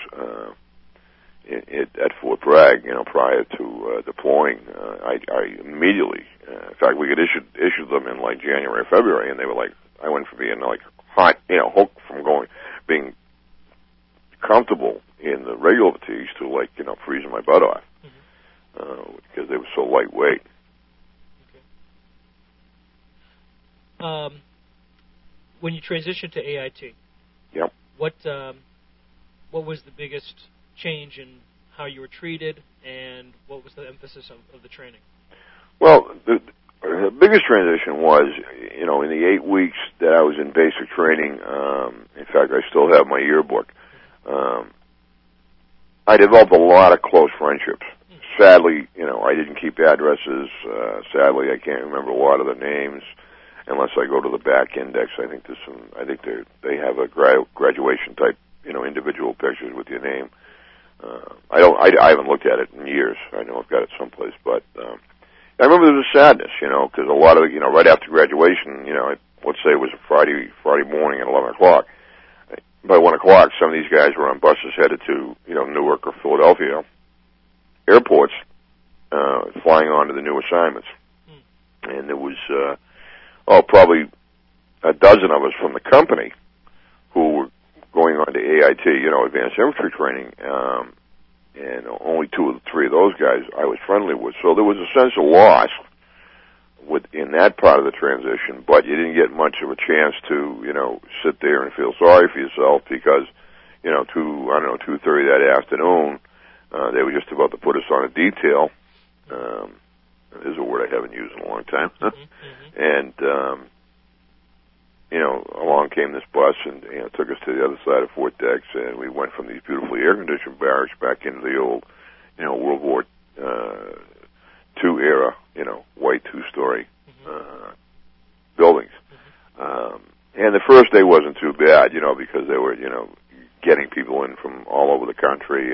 at Fort Bragg, you know, prior to deploying, I immediately, in fact, we could issued them in like January or February, and they were like, I went from being like hot, you know, hooked from being comfortable in the regular fatigues to like, you know, freezing my butt off because they were so lightweight. Okay. When you transitioned to AIT, yep. What was the biggest change in how you were treated, and what was the emphasis of the training? Well, the biggest transition was, you know, in the 8 weeks that I was in basic training, in fact, I still have my yearbook, I developed a lot of close friendships. Sadly, you know, I didn't keep addresses. Sadly, I can't remember a lot of the names unless I go to the back index. I think they have a graduation type, you know, individual pictures with your name. I haven't looked at it in years. I know I've got it someplace, but I remember there was a sadness, you know, because a lot of, you know, right after graduation, you know, let's say it was a Friday morning at 11 o'clock. By 1 o'clock, some of these guys were on buses headed to, you know, Newark or Philadelphia airports, flying on to the new assignments. And there was, probably a dozen of us from the company who were going on to AIT, you know, Advanced Infantry Training, and only 2 or 3 of those guys I was friendly with. So there was a sense of loss in that part of the transition, but you didn't get much of a chance to, you know, sit there and feel sorry for yourself because, you know, 2:30 that afternoon, they were just about to put us on a detail. There's a word I haven't used in a long time. And, you know, along came this bus and, you know, took us to the other side of Fort Dix, and we went from these beautifully air-conditioned barracks back into the old, you know, World War II era, you know, white 2-story buildings. And the first day wasn't too bad, you know, because they were, you know, getting people in from all over the country.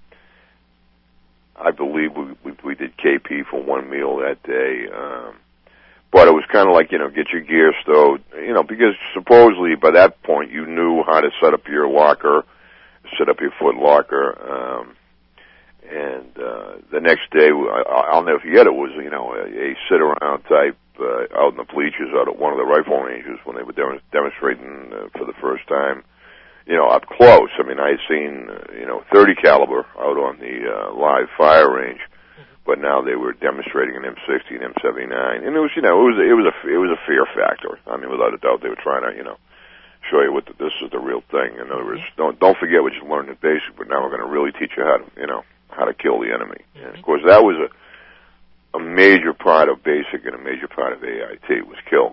I believe we did KP for one meal that day. But it was kind of like, you know, get your gear stowed, you know, because supposedly by that point you knew how to set up your locker, set up your foot locker. And the next day, I'll never forget, it was, you know, a sit-around type out in the bleachers out at one of the rifle ranges when they were demonstrating for the first time, you know, up close. I mean, I had seen, you know, 30 caliber out on the live fire range, but now they were demonstrating an M60 and M79, and it was, you know, it was a fear factor. I mean, without a doubt, they were trying to, you know, show you this is the real thing. In other words, don't forget what you learned in basic, but now we're going to really teach you how to, you know, how to kill the enemy. And of course, that was a major part of basic and a major part of AIT was kill.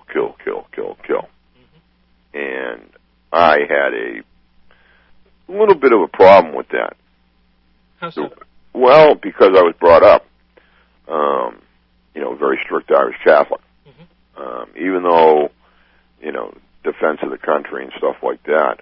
And I had a little bit of a problem with that. How so? Well, because I was brought up, you know, very strict Irish Catholic. Even though, you know, defense of the country and stuff like that.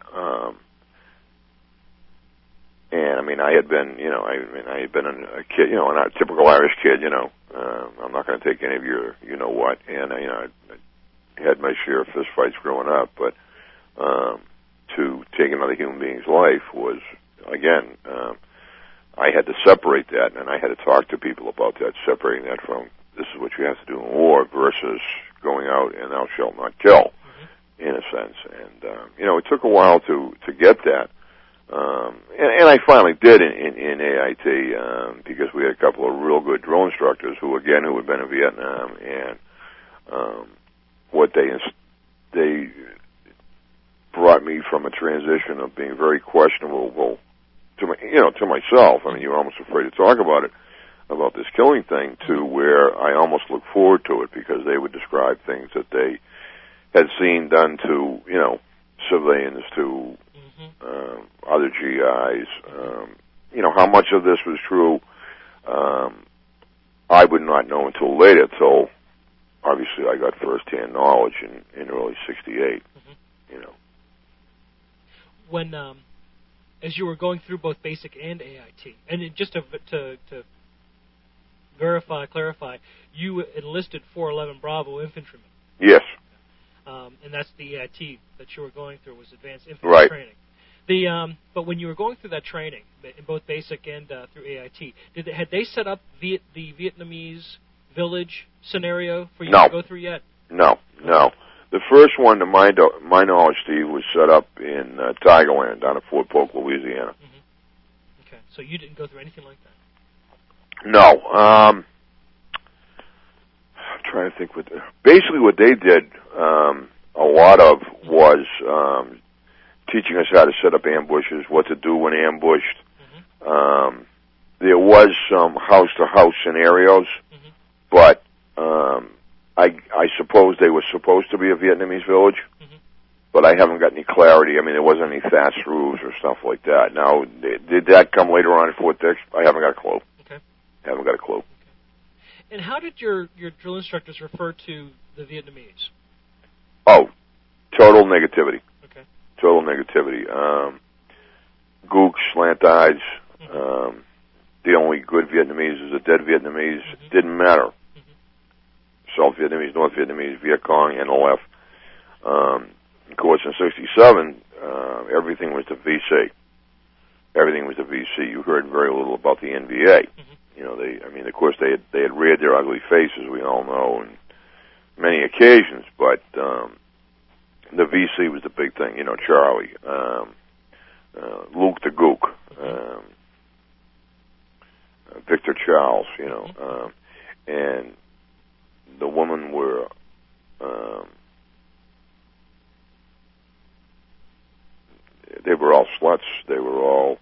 And I mean, I had been, you know, I had been a kid, you know, a typical Irish kid, you know. I'm not going to take any of your, you know what, and you know, I had my share of fist fights growing up, but to take another human being's life was, again, I had to separate that, and I had to talk to people about that, separating that from this is what you have to do in war versus going out and thou shalt not kill, in a sense. And you know, it took a while to get that. And I finally did in AIT, because we had a couple of real good drill instructors who had been in Vietnam, and what they brought me from a transition of being very questionable to myself. I mean, you're almost afraid to talk about it, about this killing thing, to where I almost look forward to it, because they would describe things that they had seen done to, you know, civilians, to other GIs. You know, how much of this was true, I would not know until later, till obviously I got first-hand knowledge in early '68. You know, when as you were going through both basic and AIT, and just to clarify, you enlisted 411 Bravo infantryman. Yes. And that's the AIT that you were going through, was advanced infantry training. But when you were going through that training, in both basic and through AIT, had they set up the Vietnamese village scenario for you to go through yet? No. The first one, to my knowledge, Steve, was set up in Tigerland down at Fort Polk, Louisiana. Mm-hmm. Okay, so you didn't go through anything like that? No. I'm trying to think. Basically what they did a lot of was teaching us how to set up ambushes, what to do when ambushed. Mm-hmm. There was some house-to-house scenarios, but I suppose they were supposed to be a Vietnamese village, but I haven't got any clarity. I mean, there wasn't any fast roofs or stuff like that. Now, did that come later on at Fort Dix? I haven't got a clue. Okay. Haven't got a clue. Okay. And how did your drill instructors refer to the Vietnamese? Oh, total negativity. Okay. Total negativity. Gooks, slant eyes. The only good Vietnamese is a dead Vietnamese. Didn't matter. South Vietnamese, North Vietnamese, Viet Cong, NLF. Of course, in '67, everything was the VC. Everything was the VC. You heard very little about the NVA. You know, of course, they had reared their ugly faces, we all know, on many occasions, but the VC was the big thing. You know, Charlie, Luke the Gook, Victor Charles, you know, and the women were they were all sluts. They were all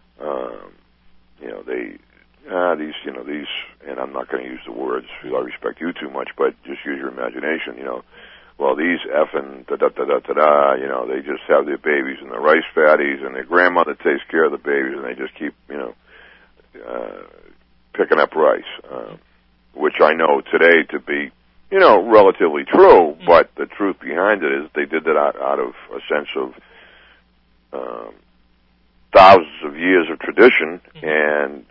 these, and I'm not going to use the words because I respect you too much, but just use your imagination, you know. Well, these effing da-da-da-da-da-da, you know, they just have their babies in the rice paddies, and their grandmother takes care of the babies, and they just keep, you know, picking up rice, which I know today to be, you know, relatively true, but the truth behind it is they did that out of a sense of thousands of years of tradition and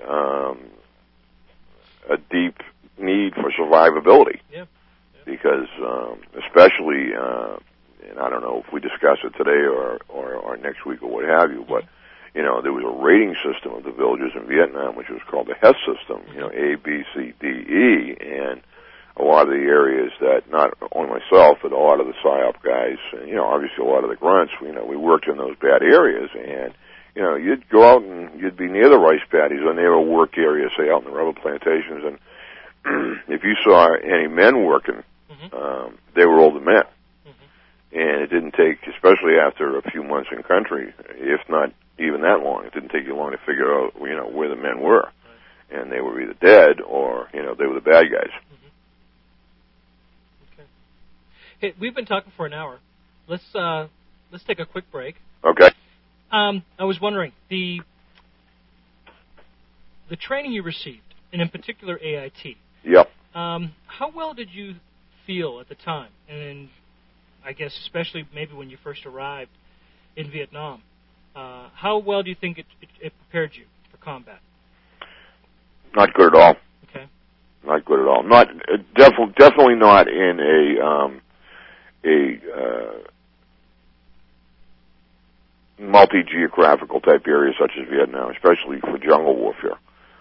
a deep need for survivability. Yeah. Because especially, and I don't know if we discuss it today or next week or what have you, but you know, there was a rating system of the villages in Vietnam, which was called the Hess system. You know, A, B, C, D, E, and a lot of the areas that not only myself, but a lot of the PSYOP guys, and, you know, obviously a lot of the grunts, you know, we worked in those bad areas, and you know, you'd go out and you'd be near the rice paddies or near a work area, say out in the rubber plantations, and if you saw any men working, they were older men. And it didn't take, especially after a few months in country, if not even that long, it didn't take you long to figure out, you know, where the men were. And they were either dead or, you know, they were the bad guys. Okay. Hey, we've been talking for an hour. Let's take a quick break. Okay. I was wondering, the training you received, and in particular AIT. Yep. How well did you feel at the time, and I guess especially maybe when you first arrived in Vietnam? How well do you think it prepared you for combat? Not good at all. Okay. Not good at all. Not definitely not in a multi-geographical type area such as Vietnam, especially for jungle warfare.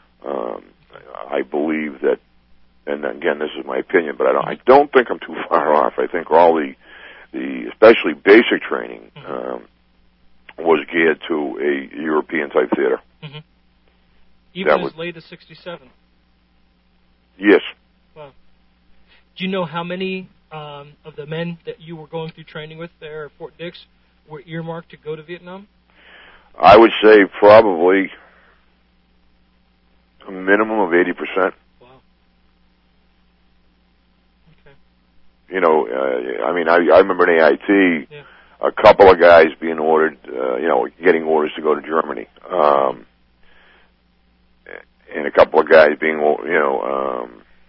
I believe that, and again, this is my opinion, but I don't think I'm too far off. I think all the especially basic training was geared to a European type theater. Even as late as '67. Yes. Wow. Do you know how many of the men that you were going through training with there at Fort Dix were earmarked to go to Vietnam? I would say probably a minimum of 80%. Wow. Okay. You know, I mean, I remember in AIT, a couple of guys being ordered, you know, getting orders to go to Germany, and a couple of guys being, you know,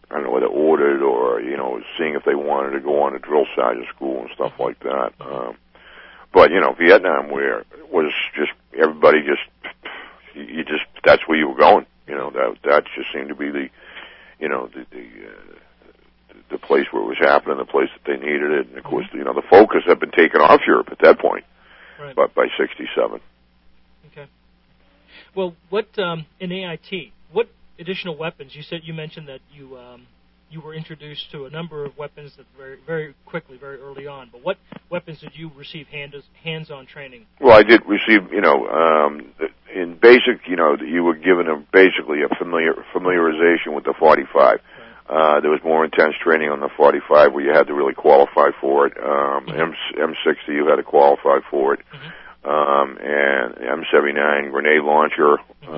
I don't know, whether ordered or, you know, seeing if they wanted to go on to drill sergeant school and stuff like that. But, you know, Vietnam, where it was just, everybody just, that's where you were going. You know, that just seemed to be the, you know, the place where it was happening, the place that they needed it. And of course, you know, the focus had been taken off Europe at that point. Right. But by 67. Okay. Well, what, in AIT, what additional weapons, you mentioned that you were introduced to a number of weapons that very quickly, very early on. But what weapons did you receive hands-on training? Well, I did receive, you know, in basic, you know, you were given basically a familiarization with the 45. Right. There was more intense training on the 45 where you had to really qualify for it. M60, you had to qualify for it. And M79 grenade launcher.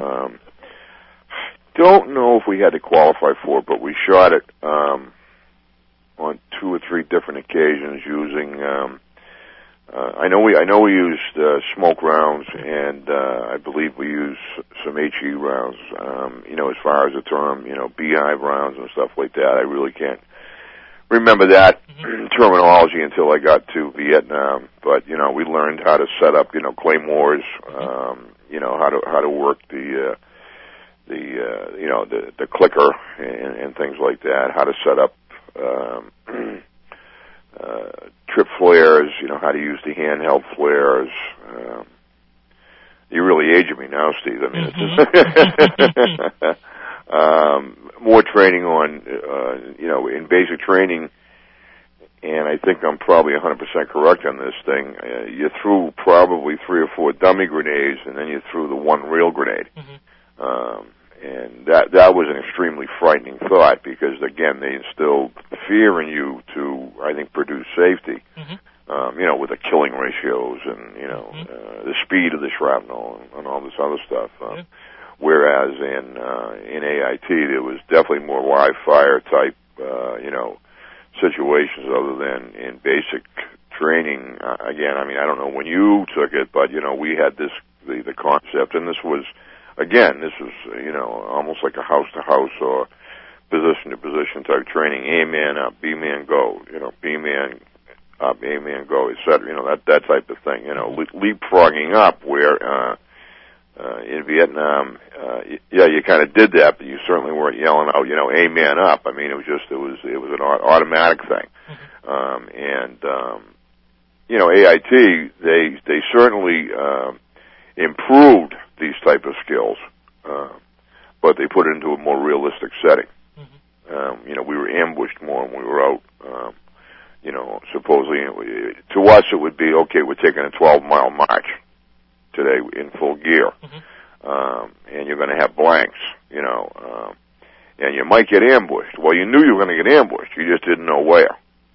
Don't know if we had to qualify for it, but we shot it on 2 or 3 different occasions using. I know we used smoke rounds, and I believe we used some HE rounds. You know, as far as the term, you know, beehive rounds and stuff like that, I really can't remember that terminology until I got to Vietnam. But you know, we learned how to set up, you know, claymores. You know, how to work the clicker and things like that, how to set up trip flares, you know, how to use the handheld flares. You're really aging me now, Steve. I mean, it's more training on, you know, in basic training, and I think I'm probably 100% correct on this thing. You threw probably 3 or 4 dummy grenades, and then you threw the one real grenade. And that was an extremely frightening thought because, again, they instilled fear in you to, I think, produce safety. You know, with the killing ratios and, you know, the speed of the shrapnel and all this other stuff. Whereas in AIT, there was definitely more live fire type, you know, situations other than in basic training. Again, I mean, I don't know when you took it, but, you know, we had the concept, and this was, again, this was, you know, almost like a house-to-house or position-to-position type training. A-man up, B-man go, you know, B-man up, A-man go, et cetera, you know, that type of thing. You know, leapfrogging up where in Vietnam, yeah, you kind of did that, but you certainly weren't yelling out, you know, A-man up. I mean, it was an automatic thing. You know, AIT, they certainly improved these type of skills, but they put it into a more realistic setting. You know, we were ambushed more when we were out. You know, supposedly, to us it would be, okay, we're taking a 12-mile march today in full gear, and you're going to have blanks, you know, and you might get ambushed. Well, you knew you were going to get ambushed. You just didn't know where.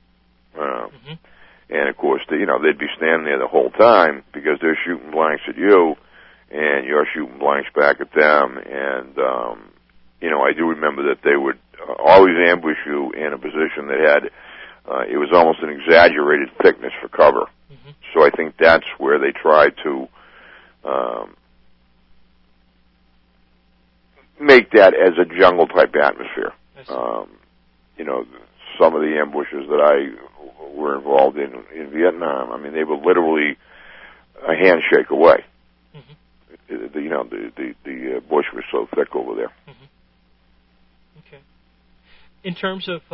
And, of course, you know, they'd be standing there the whole time because they're shooting blanks at you, and you're shooting blanks back at them. And, you know, I do remember that they would always ambush you in a position that had, it was almost an exaggerated thickness for cover. So I think that's where they tried to make that as a jungle-type atmosphere. You know, some of the ambushes that I were involved in Vietnam, I mean, they were literally a handshake away. You know, the bush was so thick over there. Okay. In terms of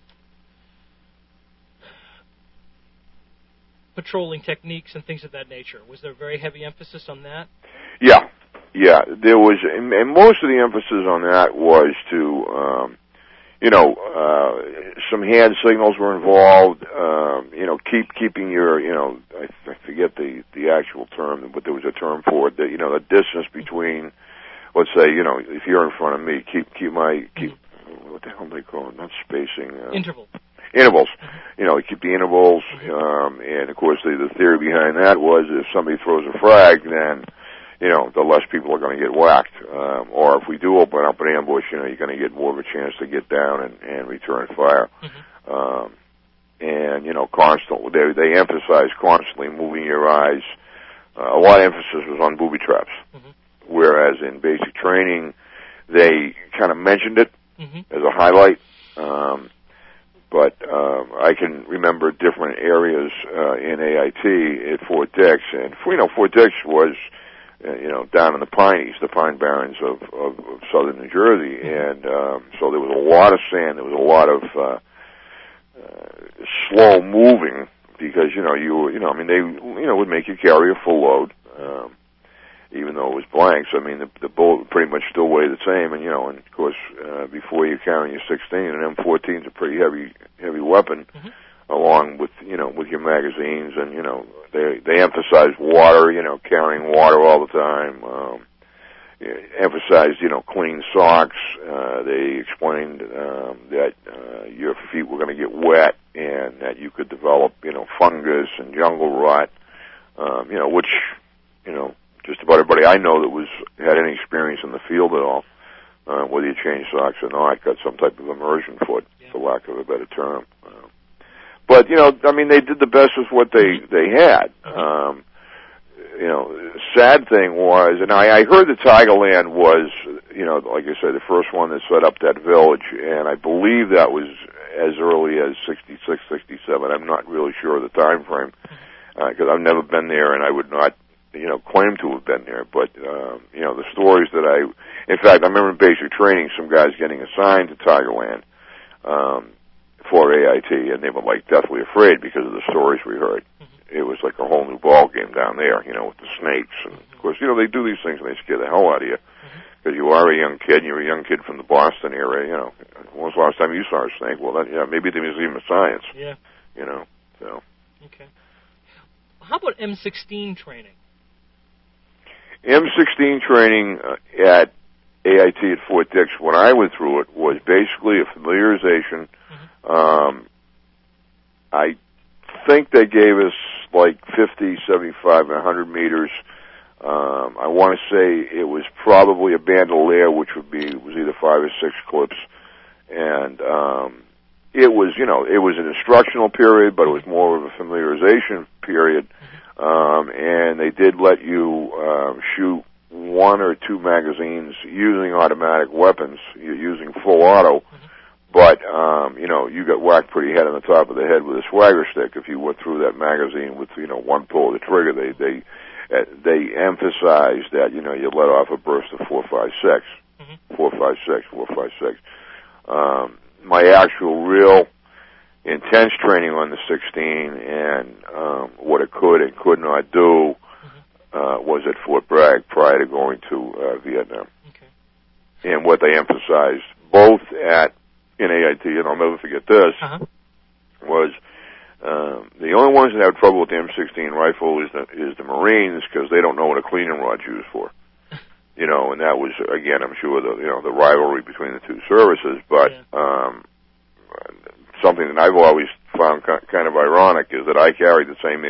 patrolling techniques and things of that nature, was there a very heavy emphasis on that? Yeah. There was, and most of the emphasis on that was to, you know, some hand signals were involved. You know, keeping your, you know, I forget the actual term, but there was a term for it. That, you know, the distance between, let's say, you know, if you're in front of me, keep what the hell do they call it? Not spacing. Intervals. You know, keep the intervals. And of course, the theory behind that was if somebody throws a frag, then, you know, the less people are going to get whacked. Or if we do open up an ambush, you know, you're going to get more of a chance to get down and return fire. And, you know, constantly, they emphasize constantly moving your eyes. A lot of emphasis was on booby traps. Whereas in basic training, they kind of mentioned it as a highlight. But I can remember different areas in AIT at Fort Dix, and Fort Dix was down in the Pine Barrens of southern New Jersey, and so there was a lot of sand. There was a lot of slow moving because they would make you carry a full load. Even though it was blanks, I mean, the bullet would pretty much still weigh the same, and and of course, before you're carrying your 16, an M14 is a pretty heavy weapon, along with with your magazines, and they emphasize water, carrying water all the time. Emphasized, clean socks. They explained that your feet were going to get wet, and that you could develop, fungus and jungle rot, which, just about everybody I know that had any experience in the field at all, whether you change socks or not, got some type of immersion foot, for lack of a better term. But they did the best with what they had. The sad thing was, and I heard that Tigerland was, like I said, the first one that set up that village, and I believe that was as early as 66, 67. I'm not really sure of the time frame, because I've never been there, and I would not claim to have been there, but, the stories that in fact, I remember in basic training, some guys getting assigned to Tigerland, for AIT, and they were deathly afraid because of the stories we heard. It was like a whole new ball game down there, with the snakes, and of course, they do these things and they scare the hell out of you, because you are a young kid, and you're a young kid from the Boston area, when was the last time you saw a snake? Well, maybe the Museum of Science. Yeah. So. Okay. How about M16 training? M16 training at AIT at Fort Dix, when I went through it, was basically a familiarization. I think they gave us 50, 75, and 100 meters. I want to say it was probably a bandolier, which was either 5 or 6 clips, and it was an instructional period, but it was more of a familiarization period. And they did let you shoot 1 or 2 magazines using automatic weapons, using full auto. But you got whacked pretty head on the top of the head with a swagger stick if you went through that magazine with one pull of the trigger. They emphasized that you let off a burst of 4.56, 4.56. My actual real intense training on the 16 and what it could and could not do was at Fort Bragg prior to going to Vietnam. Okay. And what they emphasized both in AIT, and I'll never forget this, was the only ones that have trouble with the M16 rifle is the Marines, because they don't know what a cleaning rod's used for. And that was, again, I'm sure the rivalry between the two services, but something that I've always found kind of ironic is that I carried the same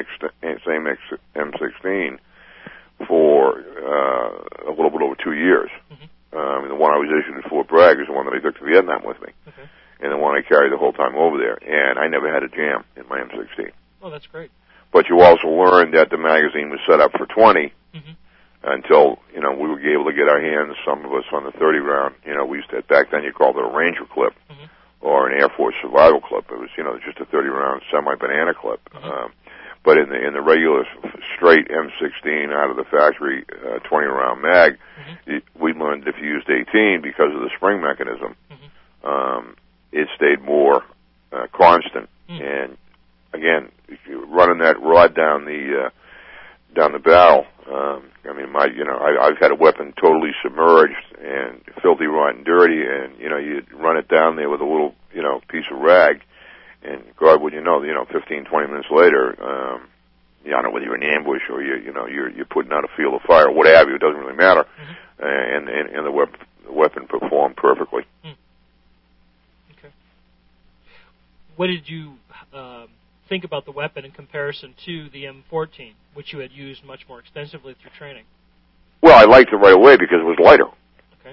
M16 for a little bit over 2 years. The one I was issued at Fort Bragg is the one that I took to Vietnam with me, and the one I carried the whole time over there, and I never had a jam in my M16. Oh, that's great. But you also learned that the magazine was set up for 20 until, we were able to get our hands, some of us, on the 30 round. We used to, back then you called it a Ranger clip or an Air Force survival clip. It was, just a 30 round semi-banana clip. But in the regular straight M16 out of the factory 20 round mag, we learned if you used 18 because of the spring mechanism, it stayed more constant. And again, if you're running that rod down the barrel, I've had a weapon totally submerged and filthy, rotten, dirty, and you'd run it down there with a little piece of rag. And God, would 15, 20 minutes later, I don't know whether you're in ambush or you're putting out a field of fire, what have you. It doesn't really matter. And the weapon performed perfectly. Okay. What did you think about the weapon in comparison to the M14, which you had used much more extensively through training? Well, I liked it right away because it was lighter. Okay.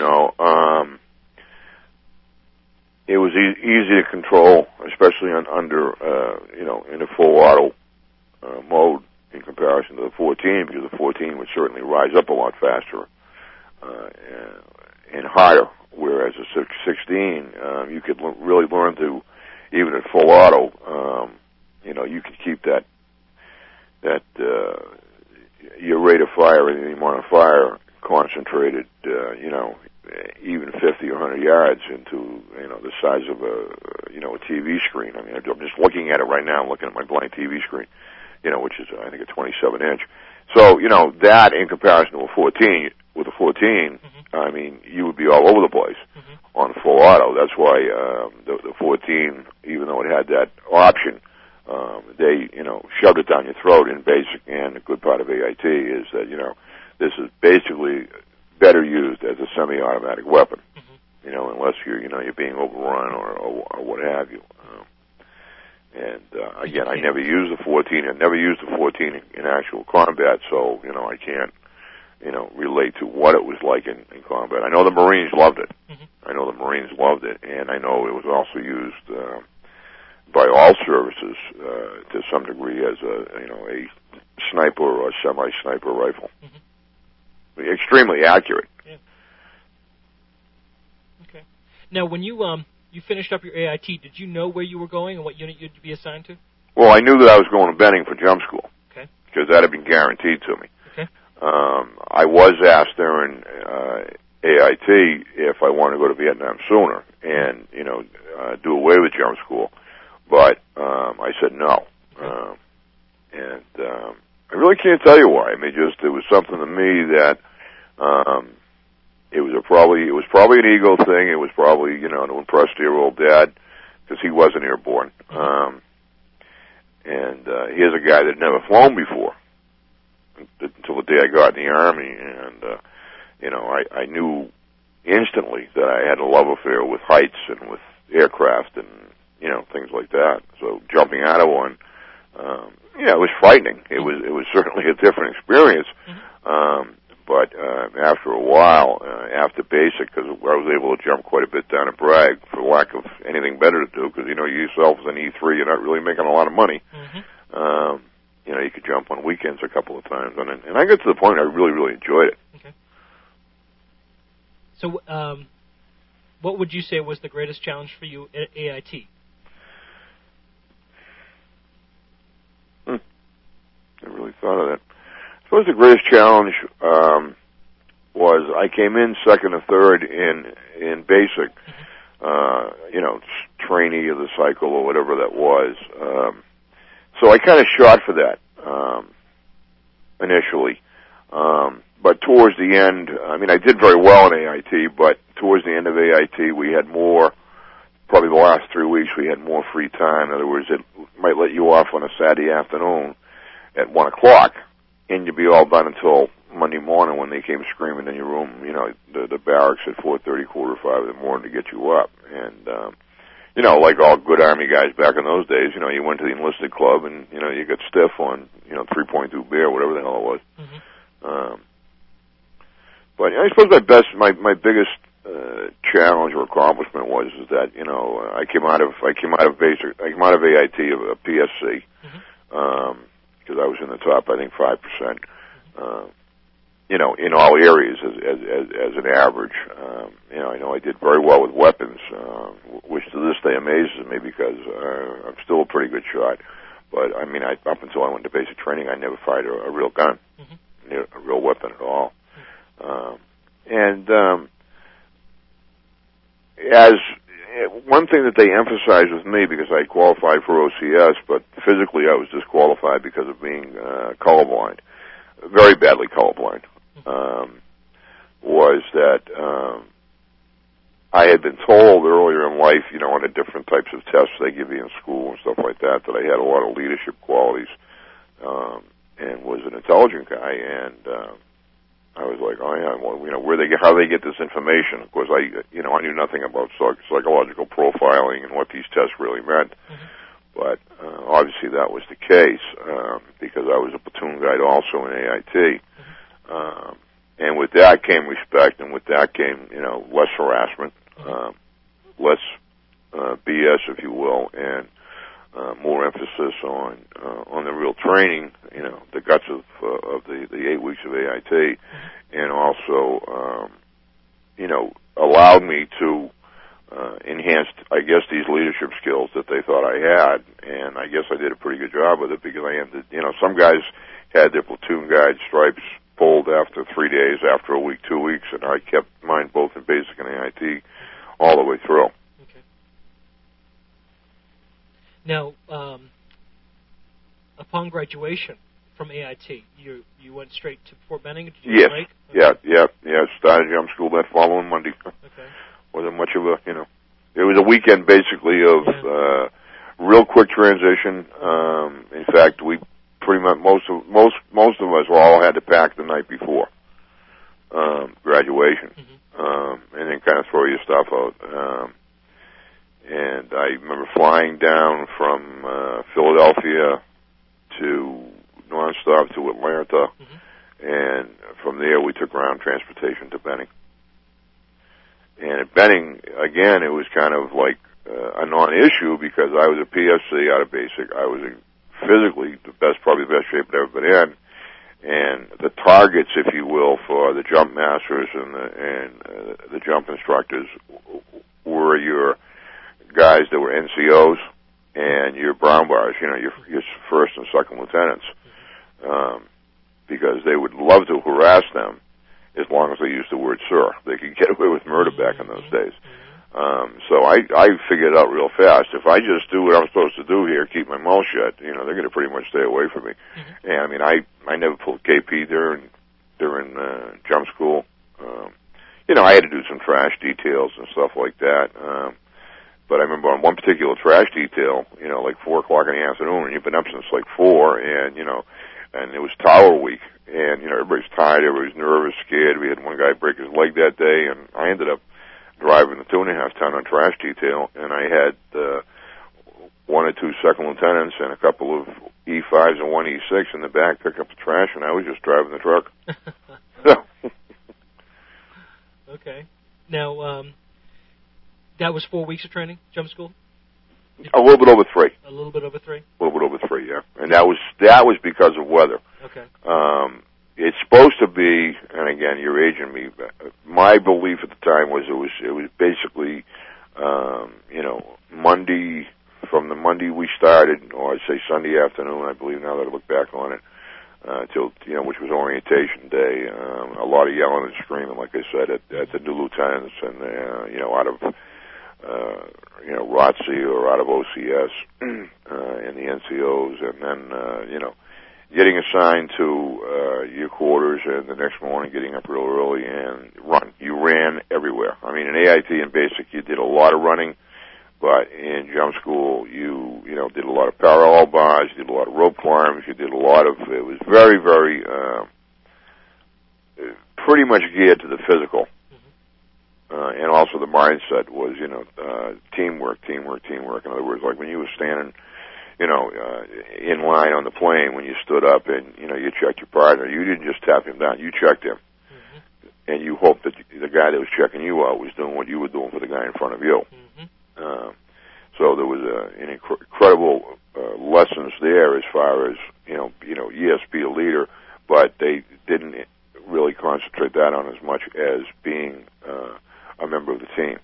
It was easy to control, especially under in a full auto mode in comparison to the 14, because the 14 would certainly rise up a lot faster. and higher. Whereas a 16, you could really learn to, even at full auto, you could keep that your rate of fire and the amount of fire concentrated, even 50 or 100 yards into, the size of a TV screen. I mean, I'm just looking at it right now. I'm looking at my blank TV screen, which is, I think, a 27-inch. So, that in comparison to a 14, with a 14, I mean, you would be all over the place on full auto. That's why the 14, even though it had that option, they, shoved it down your throat in basic, and a good part of AIT is that, this is basically better used as a semi-automatic weapon, unless you're being overrun or what have you. Again, I never used the 14. I never used the 14 in actual combat, so, I can't, relate to what it was like in combat. I know the Marines loved it. I know the Marines loved it, and I know it was also used by all services to some degree as a sniper or semi-sniper rifle. Extremely accurate. Yeah. Okay. Now, when you finished up your AIT, did you know where you were going and what unit you'd be assigned to? Well, I knew that I was going to Benning for jump school. Okay. Because that had been guaranteed to me. Okay. I was asked during AIT if I wanted to go to Vietnam sooner and, do away with jump school. But I said no. I really can't tell you why. I mean, it was something to me that it was probably an ego thing. It was probably, to impress dear old dad, because he wasn't airborne. Here's a guy that had never flown before until the day I got in the Army, and I knew instantly that I had a love affair with heights and with aircraft and things like that. So jumping out of one, it was frightening. It was certainly a different experience. But after a while, after basic, because I was able to jump quite a bit down at Bragg for lack of anything better to do, because you yourself as an E3, you're not really making a lot of money. You could jump on weekends a couple of times, and I got to the point I really, really enjoyed it. Okay. So, what would you say was the greatest challenge for you at AIT? I really thought of that. I suppose the greatest challenge was I came in second or third in basic, trainee of the cycle or whatever that was. So I kind of shot for that initially. But towards the end, I did very well in AIT, but towards the end of AIT, we had more, probably the last 3 weeks, we had more free time. In other words, it might let you off on a Saturday afternoon at 1 o'clock, and you'd be all done until Monday morning when they came screaming in your room, the barracks at 4:30, 4:45 in the morning to get you up. And, like all good Army guys back in those days, you went to the enlisted club and, you got stiff on, 3.2 beer, whatever the hell it was. But I suppose my biggest challenge or accomplishment was that, I came out of AIT a PSC, because I was in the top, I think, 5%, in all areas as an average. I know I did very well with weapons, which to this day amazes me because I'm still a pretty good shot. But, up until I went to basic training, I never fired a real gun, a real weapon at all. As one thing that they emphasized with me, because I qualified for OCS, but physically I was disqualified because of being colorblind, very badly colorblind, was that I had been told earlier in life, on the different types of tests they give you in school and stuff like that I had a lot of leadership qualities, and was an intelligent guy, and I was like, oh yeah, well, how they get this information? Of course, I knew nothing about psychological profiling and what these tests really meant. But obviously that was the case because I was a platoon guide also in AIT, and with that came respect, and with that came less harassment, less BS, if you will, and more emphasis on the real training, the guts of the 8 weeks of AIT, and also, allowed me to enhance, I guess, these leadership skills that they thought I had, and I guess I did a pretty good job with it because I ended, some guys had their platoon guide stripes pulled after 3 days, after a week, 2 weeks, and I kept mine both in basic and AIT all the way through. Okay. Now, upon graduation from AIT, you went straight to Fort Benning? Yes. Okay. Yeah. Started jump school that following Monday. Okay. Wasn't much of a, it was a weekend basically of real quick transition. In fact, we pretty much most of us all had to pack the night before graduation, and then kind of throw your stuff out. And I remember flying down from Philadelphia to nonstop to Atlanta, and from there we took ground transportation to Benning. And at Benning, again, it was kind of like a non-issue because I was a PFC out of basic. I was physically probably the best shape I'd ever been in. And the targets, if you will, for the jump masters and the jump instructors were your guys that were NCOs and your brown bars, your first and second lieutenants, because they would love to harass them as long as they used the word sir. They could get away with murder back in those days. So I figured out real fast, if I just do what I'm supposed to do here, keep my mouth shut, they're going to pretty much stay away from me. And I mean, I never pulled KP during jump school. I had to do some trash details and stuff like that. But I remember on one particular trash detail, like 4 o'clock in the afternoon, and you've been up since like 4, and it was Tower Week, and everybody's tired, everybody's nervous, scared. We had one guy break his leg that day, and I ended up driving the 2.5 ton on trash detail, and I had 1 or 2 second lieutenants and a couple of E5s and 1 E6 in the back pick up the trash, and I was just driving the truck. Okay. Now, that was 4 weeks of training, jump school? A little bit over 3. A little bit over 3? A little bit over 3, yeah. And that was because of weather. Okay. It's supposed to be, and again, you're aging me. My belief at the time was it was basically, Monday, from the Monday we started, or I'd say Sunday afternoon, I believe now that I look back on it, till which was orientation day. A lot of yelling and screaming, like I said, at the new lieutenants and out of ROTC or out of OCS and the NCOs, and then getting assigned to your quarters, and the next morning getting up real early and run. You ran everywhere. I mean, in AIT and basic, you did a lot of running, but in jump school, you did a lot of parallel bars, you did a lot of rope climbs, you did a lot of. It was very, very, pretty much geared to the physical. And also the mindset was, teamwork. In other words, like when you were standing, in line on the plane, when you stood up and, you checked your partner, you didn't just tap him down, you checked him. And you hoped that the guy that was checking you out was doing what you were doing for the guy in front of you. So there was an incredible lessons there as far as, yes, be a leader, but they didn't really concentrate that on as much as being a member of the team,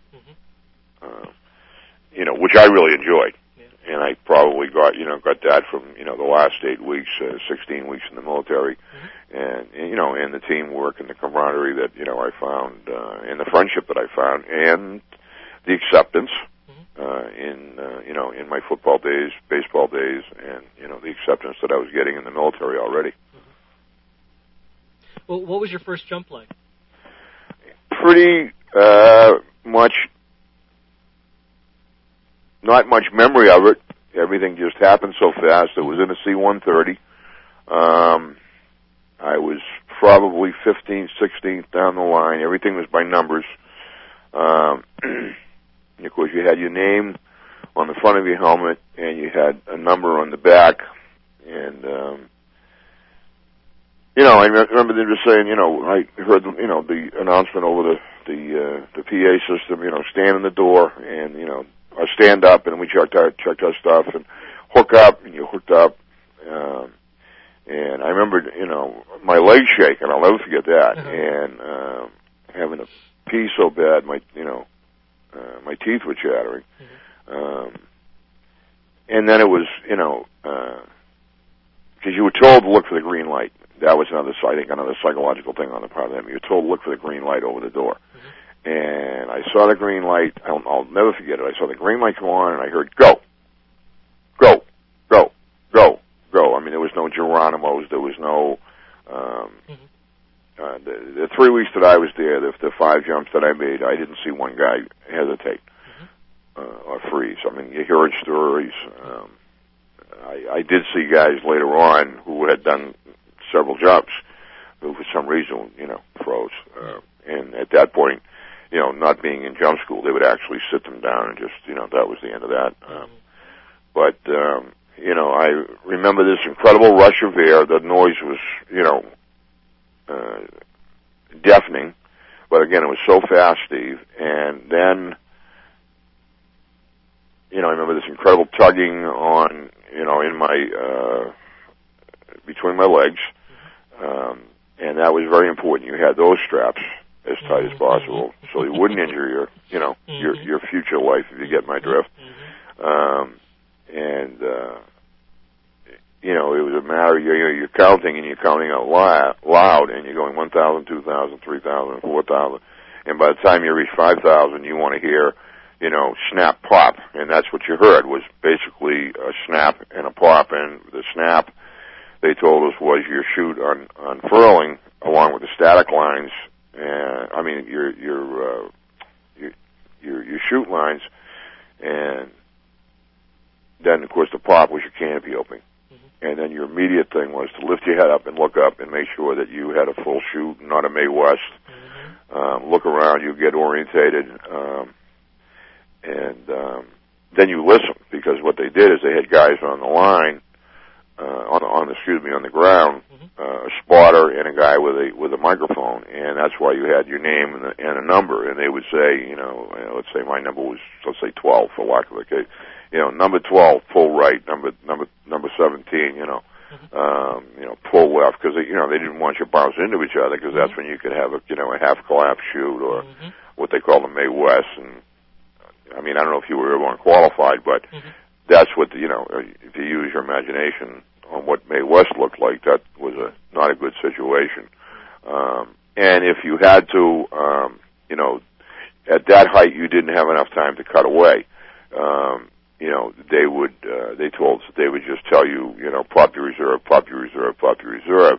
which I really enjoyed. Yeah. And I probably got that from, the last 8 weeks, 16 weeks in the military, and the teamwork and the camaraderie that, I found, and the friendship that I found, and the acceptance, in my football days, baseball days, and, the acceptance that I was getting in the military already. Well, what was your first jump like? Pretty much, not much memory of it. Everything just happened so fast. It was in a C-130. I was probably 15th, 16th down the line. Everything was by numbers. Of course, you had your name on the front of your helmet, and you had a number on the back. And, I remember them just saying, I heard, the announcement over the PA system, stand in the door and, or stand up, and we checked our stuff, and hook up, and you hooked up. And I remember, my legs shaking, I'll never forget that, and having to pee so bad my teeth were chattering. And then it was, because you were told to look for the green light. That was another psychological thing on the part of them. You were told to look for the green light over the door. And I saw the green light. I'll never forget it. I saw the green light come on, and I heard, go, go, go, go, go. I mean, there was no Geronimos. There was no... the 3 weeks that I was there, the 5 jumps that I made, I didn't see one guy hesitate or freeze. I mean, you heard stories. I did see guys later on who had done several jumps who, for some reason, froze. And at that point, not being in jump school, they would actually sit them down and just, that was the end of that. But I remember this incredible rush of air. The noise was, deafening, but again, it was so fast, Steve. And then, I remember this incredible tugging on, in my, between my legs, and that was very important. You had those straps as tight as possible, so you wouldn't injure your future life, if you get my drift. It was a matter, you're counting, and you're counting out loud, and you're going 1,000, 2,000, 3,000, 4,000, and by the time you reach 5,000, you want to hear, snap, pop, and that's what you heard, was basically a snap and a pop, and the snap, they told us, was your chute unfurling along with the static lines, your chute lines, and then, of course, the pop was your canopy opening. And then your immediate thing was to lift your head up and look up and make sure that you had a full chute, not a Mae West. Look around, you get orientated, and then you listen, because what they did is they had guys on the line, on the ground, a spotter and a guy with a microphone, and that's why you had your name and a number, and they would say, let's say my number was, let's say 12 for lack of a case. Number 12, pull right, number 17, pull left, because they didn't want you to bounce into each other, because that's when you could have a half collapse chute, or what they call the Mae West. And I mean, I don't know if you were ever unqualified, but that's what if you use your imagination on what Mae West looked like, that was not a good situation. And if you had to, at that height, you didn't have enough time to cut away. They told us that they would just tell you, pop your reserve, pop your reserve, pop your reserve.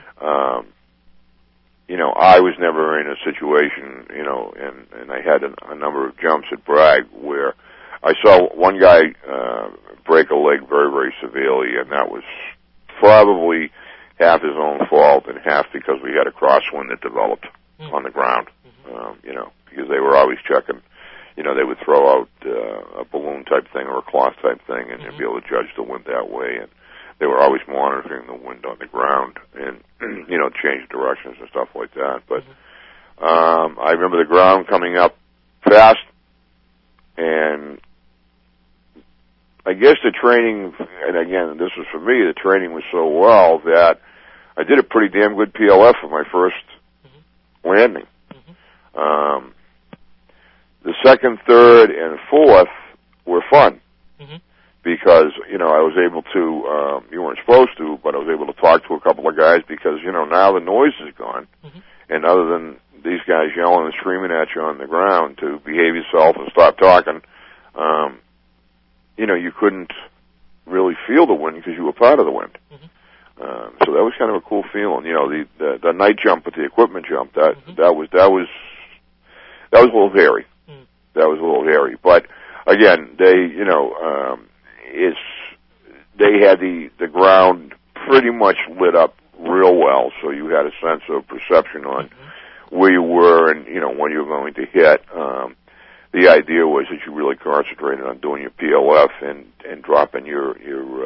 I was never in a situation, and I had a number of jumps at Bragg where I saw one guy break a leg very, very severely, and that was probably half his own fault and half because we had a crosswind that developed on the ground, because they were always checking. They would throw out a balloon type thing or a cloth type thing, and they'd be able to judge the wind that way. And they were always monitoring the wind on the ground and, change directions and stuff like that. But I remember the ground coming up fast, and I guess the training, and again, this was for me, the training was so well that I did a pretty damn good PLF for my first landing. The second, third, and fourth were fun because, I was able to, you weren't supposed to, but I was able to talk to a couple of guys because, now the noise is gone. And other than these guys yelling and screaming at you on the ground to behave yourself and stop talking, you couldn't really feel the wind because you were part of the wind. So that was kind of a cool feeling. The night jump with the equipment jump, that was a little hairy. That was a little hairy, but again, they had the ground pretty much lit up real well, so you had a sense of perception on where you were and when you were going to hit. The idea was that you really concentrated on doing your PLF and dropping your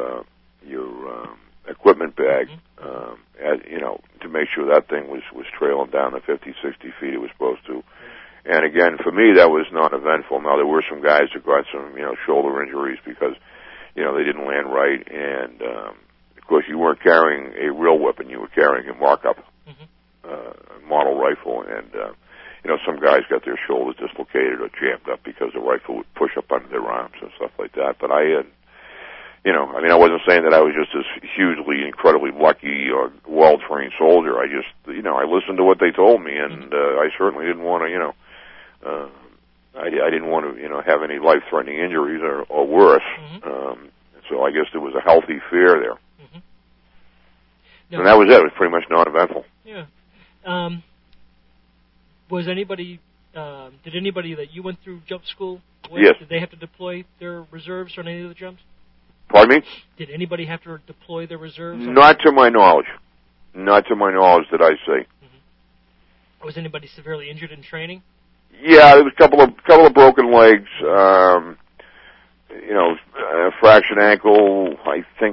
equipment bag, to make sure that thing was trailing down the 50, 60 feet it was supposed to. And again, for me, that was not eventful. Now, there were some guys who got some, shoulder injuries because, they didn't land right. And, of course, you weren't carrying a real weapon. You were carrying a markup, model rifle. And, some guys got their shoulders dislocated or jammed up because the rifle would push up under their arms and stuff like that. But I wasn't saying that I was just this hugely, incredibly lucky or well-trained soldier. I just, I listened to what they told me, and I certainly didn't want to, I didn't want to, have any life-threatening injuries or worse. So I guess there was a healthy fear there. Now, and that was it. It was pretty much non-eventful. Yeah. Was anybody, did anybody that you went through jump school with, yes. Did they have to deploy their reserves on any of the jumps? Pardon me? Did anybody have to deploy their reserves? Not to my knowledge. Not to my knowledge that I see. Was anybody severely injured in training? Yeah, there was a couple of broken legs, fractured ankle, I think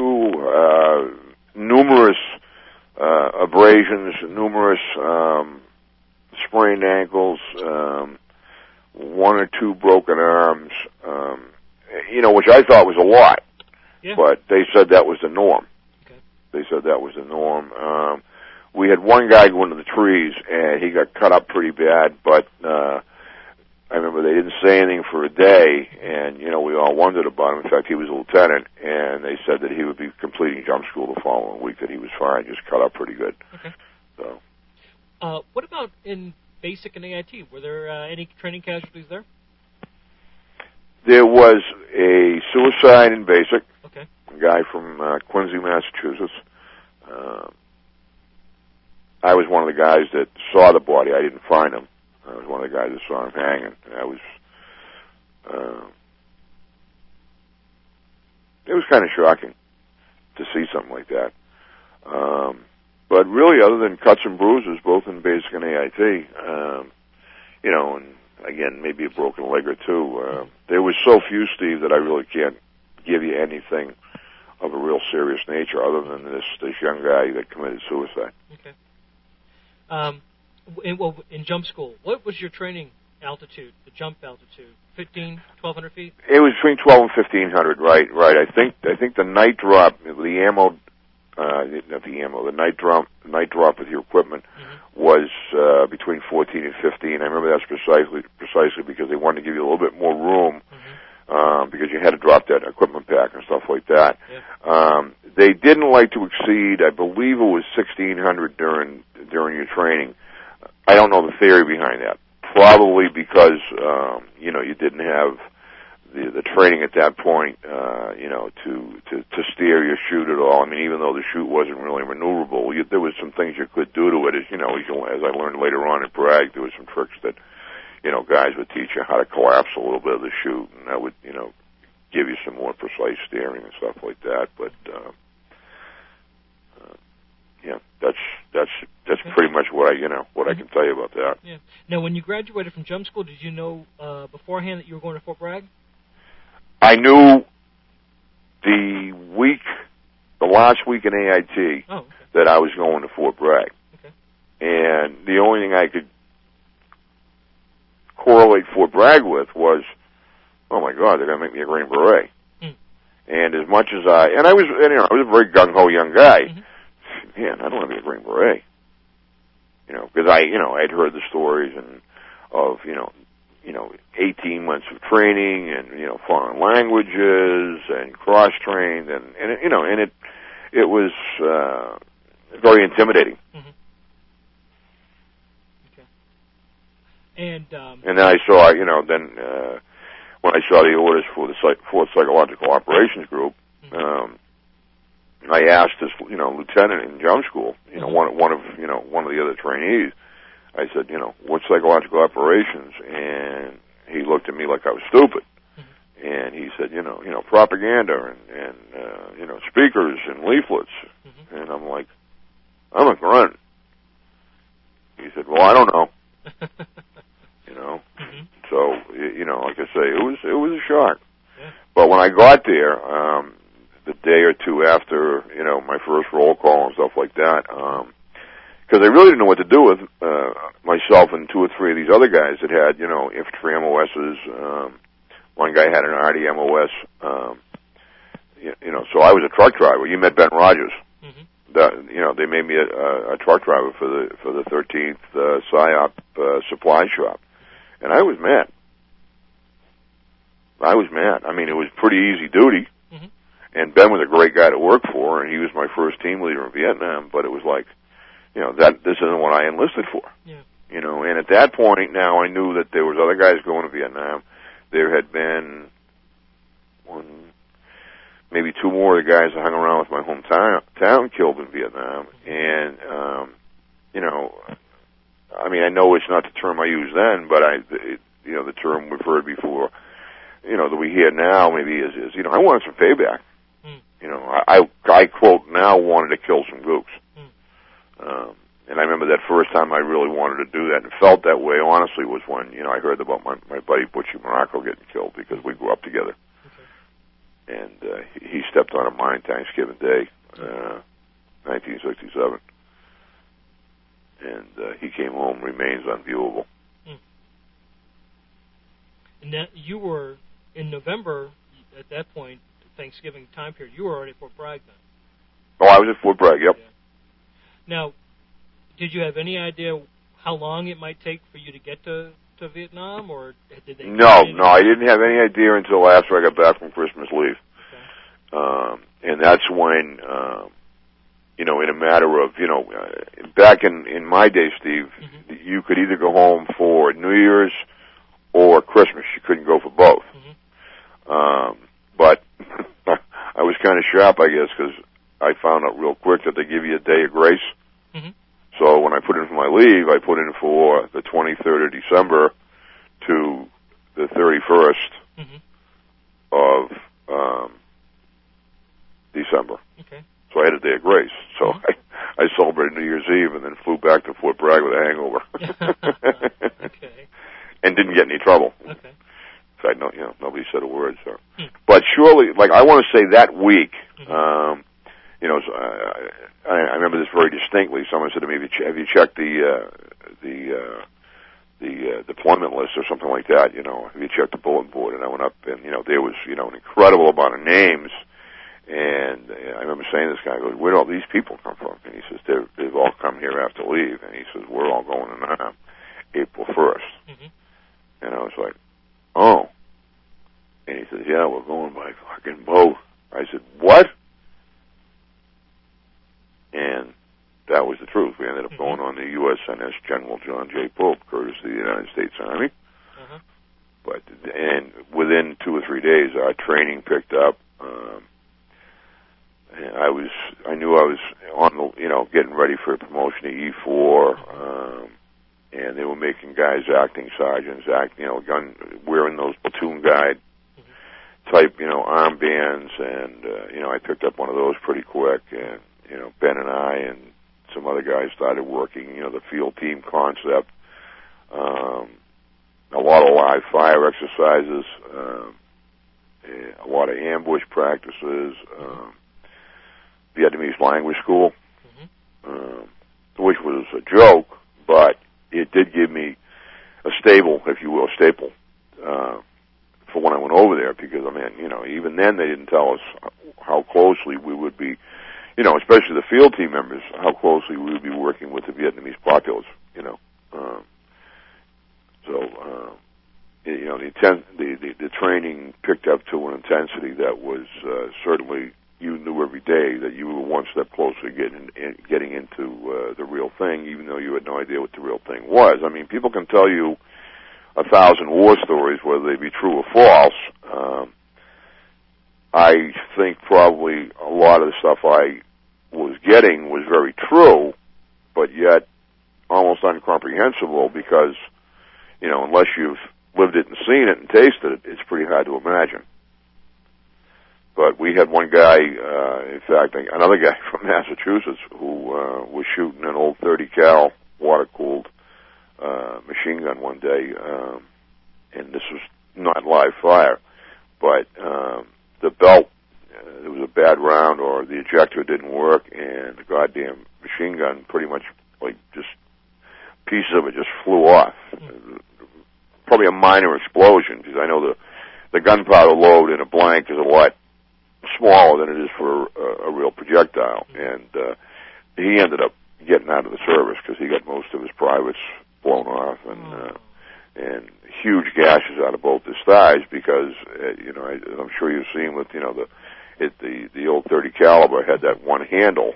numerous abrasions, numerous sprained ankles, one or two broken arms, which I thought was a lot. Yeah. But they said that was the norm. Okay. They said that was the norm. We had one guy go into the trees, and he got cut up pretty bad, but I remember they didn't say anything for a day, and, we all wondered about him. In fact, he was a lieutenant, and they said that he would be completing jump school the following week, that he was fine, just cut up pretty good. Okay. So. What about in basic and AIT? Were there any training casualties there? There was a suicide in basic. Okay. A guy from Quincy, Massachusetts. I was one of the guys that saw the body. I didn't find him. I was one of the guys that saw him hanging. It was kind of shocking to see something like that. But really, other than cuts and bruises, both in basic and AIT, and again, maybe a broken leg or two, there was so few, Steve, that I really can't give you anything of a real serious nature other than this young guy that committed suicide. Okay. In jump school, what was your training altitude, the jump altitude? 1,200 feet? It was between 12 and 1,500, right. I think the night drop, the ammo, the night drop with your equipment was between 14 and 15. I remember that's precisely because they wanted to give you a little bit more room because you had to drop that equipment pack and stuff like that. Yeah. They didn't like to exceed, I believe it was 1,600 during your training. I don't know the theory behind that. Probably because, you didn't have the training at that point, to steer your chute at all. I mean, even though the chute wasn't really maneuverable, there was some things you could do to it. As I learned later on in Bragg, there was some tricks that, guys would teach you how to collapse a little bit of the chute, and that would, give you some more precise steering and stuff like that. But, that's pretty much what I can tell you about that. Yeah. Now, when you graduated from jump school, did you know beforehand that you were going to Fort Bragg? I knew the last week in AIT that I was going to Fort Bragg. Okay. And the only thing I could correlate Fort Bragg with was, oh my God, they're going to make me a Green Beret. And as much as I was a very gung-ho young guy, man, I don't want to be a Green Beret. Because I'd heard the stories of 18 months of training and, foreign languages and cross-trained and it was, very intimidating. Okay. And then I saw, when I saw the orders for the 4th Psychological Operations Group, I asked this, lieutenant in jump school, one of the other trainees, I said, what's psychological operations? And he looked at me like I was stupid. And he said, propaganda and speakers and leaflets. And I'm like, I'm a grunt. He said, well, I don't know. So, like I say, it was a shock. Yeah. But when I got there, the day or two after, my first roll call and stuff like that, because I really didn't know what to do with myself and 2 or 3 of these other guys that had, infantry MOSs. One guy had an RD MOS. So I was a truck driver. You met Ben Rogers. they made me a truck driver for the 13th PSYOP supply shop, and I was mad. I mean, it was pretty easy duty, mm-hmm. and Ben was a great guy to work for, and he was my first team leader in Vietnam. But it was like, this isn't what I enlisted for. Yeah. And at that point, now I knew that there was other guys going to Vietnam. There had been maybe two more of the guys that hung around with my hometown killed in Vietnam, and I mean, I know it's not the term I used then, but the term we've heard before, that we hear now maybe is I wanted some payback. Mm. I quote now wanted to kill some gooks. Mm. And I remember that first time I really wanted to do that and felt that way, honestly, was when, I heard about my buddy Butchie Morocco getting killed because we grew up together. Okay. And he stepped on a mine Thanksgiving Day, 1967. And he came home, remains unviewable. Hmm. And that you were, in November, at that point, Thanksgiving time period, you were already at Fort Bragg then. Oh, I was at Fort Bragg, yep. Yeah. Now, did you have any idea how long it might take for you to get to Vietnam, or did they? No, I didn't have any idea until after I got back from Christmas leave. Okay. And that's when, in a matter of, back in my day, Steve, mm-hmm. you could either go home for New Year's or Christmas. You couldn't go for both. Mm-hmm. But I was kind of sharp, I guess, because I found out real quick that they give you a day of grace. Mm-hmm. So when I put in for my leave, I put in for the 23rd of December to the 31st mm-hmm. of December. Okay. So I had a day of grace. So mm-hmm. I celebrated New Year's Eve and then flew back to Fort Bragg with a hangover. Okay. And didn't get any trouble. Okay. In fact, nobody said a word. So, but surely, I want to say that week. Mm-hmm. I remember this very distinctly. Someone said to me, "Have you checked the deployment list or something like that? Have you checked the bulletin board?" And I went up, and there was an incredible amount of names. And I remember saying to this guy, "Where do all these people come from?" And he says, "They've all come here after leave." And he says, "We're all going on April 1st." Mm-hmm. And I was like, "Oh." And he says, "Yeah, we're going by fucking boat." I said, "What?" And that was the truth. We ended up going on the USNS General John J. Pope, courtesy of the United States Army. Uh-huh. And within 2 or 3 days, our training picked up. And I knew I was on the, getting ready for a promotion to E4. And they were making guys acting sergeants, wearing those platoon guide type, armbands. And, I picked up one of those pretty quick. And, Ben and I and some other guys started working, the field team concept, a lot of live fire exercises, a lot of ambush practices, Vietnamese language school, which was a joke, but it did give me a staple, if you will, for when I went over there, because, even then they didn't tell us how closely we would be, especially the field team members, how closely we would be working with the Vietnamese populace, the training picked up to an intensity that was certainly, you knew every day that you were one step closer to getting into the real thing, even though you had no idea what the real thing was. I mean, people can tell you 1,000 war stories, whether they be true or false. I think probably a lot of the stuff I was getting was very true, but yet almost incomprehensible because, unless you've lived it and seen it and tasted it, it's pretty hard to imagine. But we had one guy, in fact, another guy from Massachusetts who was shooting an old 30 cal water-cooled machine gun one day, and this was not live fire, but the belt, there was a bad round or the ejector didn't work, and the goddamn machine gun pretty much, just pieces of it just flew off. Probably a minor explosion, because I know the gunpowder load in a blank is a lot smaller than it is for a real projectile. And he ended up getting out of the service because he got most of his privates blown off and huge gashes out of both his thighs because I'm sure you've seen with the old .30 caliber had that one handle,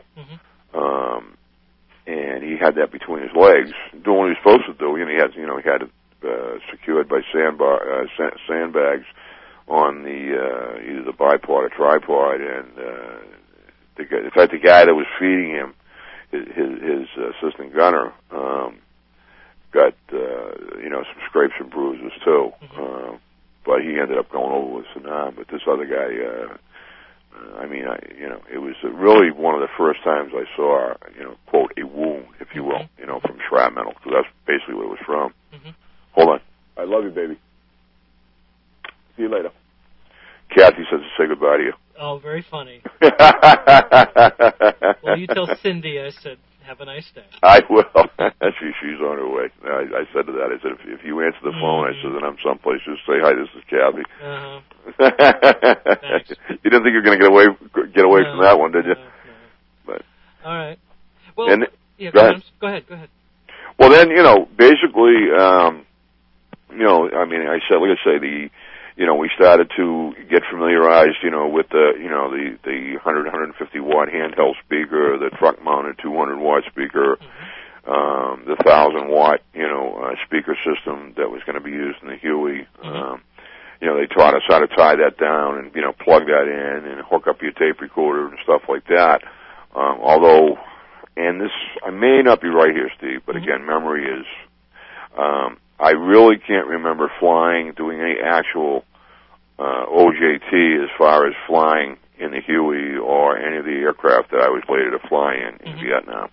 and he had that between his legs doing what he was supposed to do. He had it secured by sandbags on the either the bipod or tripod, and in fact the guy that was feeding him, his assistant gunner, got some scrapes and bruises too, but he ended up going over with Saddam. But this other guy, it was really one of the first times I saw, quote, a wound, if you will, from shrapnel, because that's basically what it was from. Hold on. I love you, baby. See you later. Kathy says to say goodbye to you. Oh, very funny. Well, you tell Cindy I said, have a nice day. I will. She's on her way. I said to that, I said, if you answer the phone, I said, and I'm someplace, just say, hi, this is Kathy. Thanks. You didn't think you were going to get away from that one, did you? No. But, all right. Well, go ahead. Go ahead. Well, then, basically, we started to get familiarized, with the 150 watt handheld speaker, the truck mounted 200 watt speaker, the 1,000 watt, speaker system that was going to be used in the Huey. They taught us how to tie that down and, plug that in and hook up your tape recorder and stuff like that. Although, and this, I may not be right here, Steve, but again, memory is, I really can't remember doing any actual OJT as far as flying in the Huey or any of the aircraft that I was later to fly in Vietnam.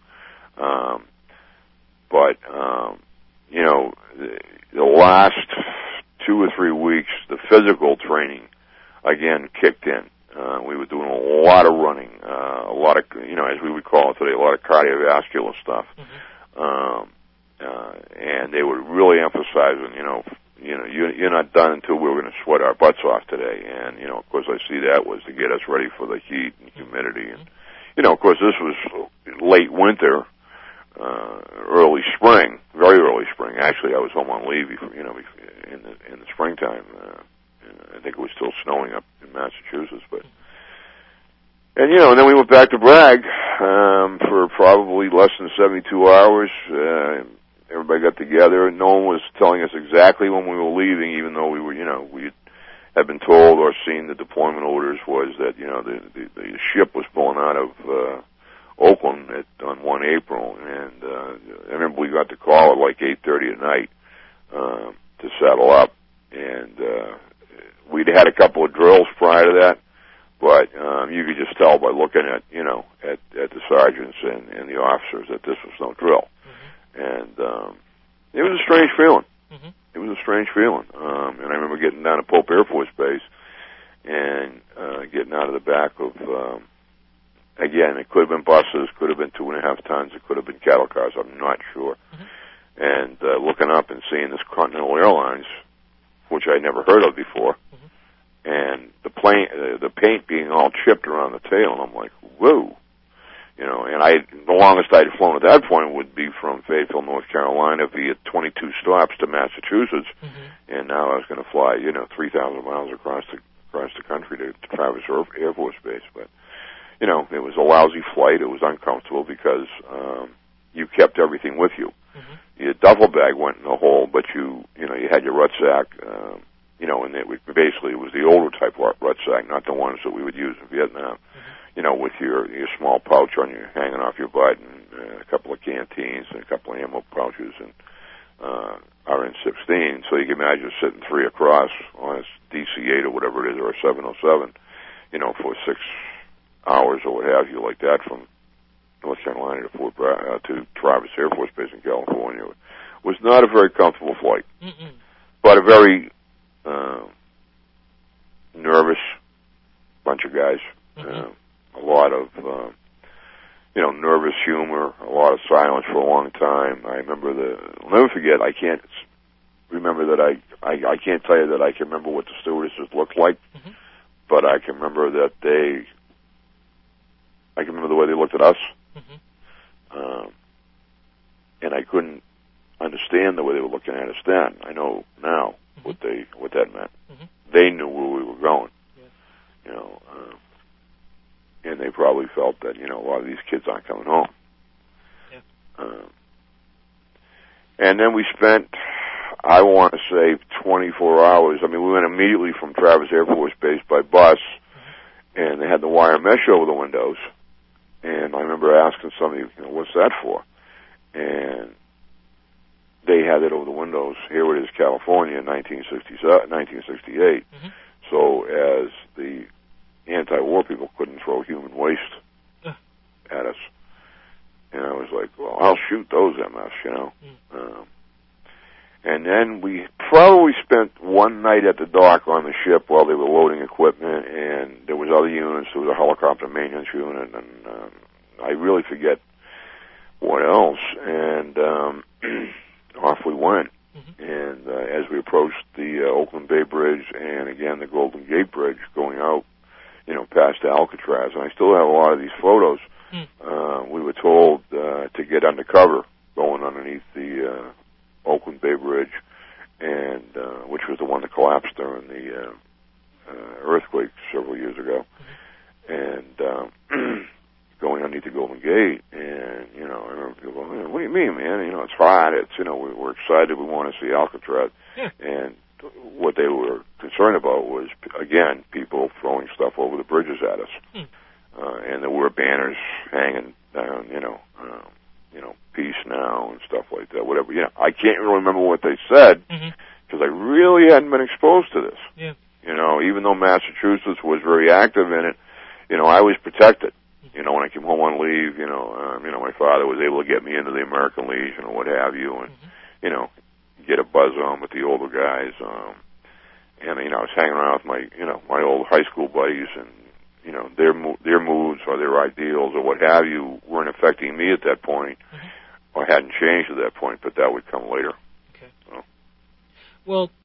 The last 2 or 3 weeks, the physical training again kicked in. We were doing a lot of running, a lot of, as we would call it today, a lot of cardiovascular stuff. And they were really emphasizing, you're not done until we're going to sweat our butts off today. And, of course, I see that was to get us ready for the heat and humidity. And, of course, this was late winter, early spring, very early spring. Actually, I was home on leave, in the springtime. I think it was still snowing up in Massachusetts, and then we went back to Bragg, for probably less than 72 hours. Everybody got together. No one was telling us exactly when we were leaving, even though we had been told or seen the deployment orders was that, the ship was pulling out of, Oakland on 1 April, and, I remember we got the call at like 8:30 at night, to saddle up, and, we'd had a couple of drills prior to that, but, you could just tell by looking at, at the sergeants and the officers that this was no drill. And, it was a strange feeling. It was a strange feeling. And I remember getting down to Pope Air Force Base and, getting out of the back of, again, it could have been buses, could have been 2.5 tons, it could have been cattle cars, I'm not sure. And, looking up and seeing this Continental Airlines, which I'd never heard of before, and the paint being all chipped around the tail, and I'm like, whoa. And the longest I'd flown at that point would be from Fayetteville, North Carolina, via 22 stops to Massachusetts, and now I was going to fly, 3,000 miles across the country to Travis Air Force Base. But, it was a lousy flight. It was uncomfortable because you kept everything with you. Your duffel bag went in the hole, but you had your rucksack, and it was the older type rucksack, not the ones that we would use in Vietnam. With your small pouch hanging off your butt, and a couple of canteens and a couple of ammo pouches and RN-16. So you can imagine sitting 3 across on a DC-8 or whatever it is, or a 707, for 6 hours or what have you, like that, from North Carolina to Travis Air Force Base in California. It was not a very comfortable flight, but a very nervous bunch of guys. A lot of, nervous humor, a lot of silence for a long time. I remember I'll never forget, I can't remember that I can't tell you that I can remember what the stewardesses looked like, but I can remember that I can remember the way they looked at us. and I couldn't understand the way they were looking at us then. I know now what that meant. They knew where we were going, you know, and they probably felt that, you know, a lot of these kids aren't coming home. And then we spent, I want to say, 24 hours. I mean, we went immediately from Travis Air Force Base by bus, and they had the wire mesh over the windows. And I remember asking somebody, you know, what's that for? And they had it over the windows. Here it is, California, in 1968. So as the anti-war people couldn't throw human waste at us. And I was like, well, I'll shoot those MFs, you know. And then we probably spent one night at the dock on the ship while they were loading equipment, and there was other units. There was a helicopter maintenance unit, and I really forget what else. And off we went. And as we approached the Oakland Bay Bridge and, again, the Golden Gate Bridge going out, you know, past Alcatraz, and I still have a lot of these photos, we were told to get undercover going underneath the Oakland Bay Bridge, and which was the one that collapsed during the earthquake several years ago, and going underneath the Golden Gate. And, you know, I remember people going, what do you mean, man? You know, it's hot. It's, you know, we're excited. We want to see Alcatraz. And what they were concerned about was, again, people throwing stuff over the bridges at us. And there were banners hanging down, you know, peace now and stuff like that, whatever. You know, I can't really remember what they said because I really hadn't been exposed to this. You know, even though Massachusetts was very active in it, you know, I was protected. You know, when I came home on leave, you know, my father was able to get me into the American Legion or what have you, and you know, get a buzz on with the older guys. And you know, I was hanging around with my old high school buddies, and you know, their moods or their ideals or what have you weren't affecting me at that point, or hadn't changed at that point, but that would come later. Well,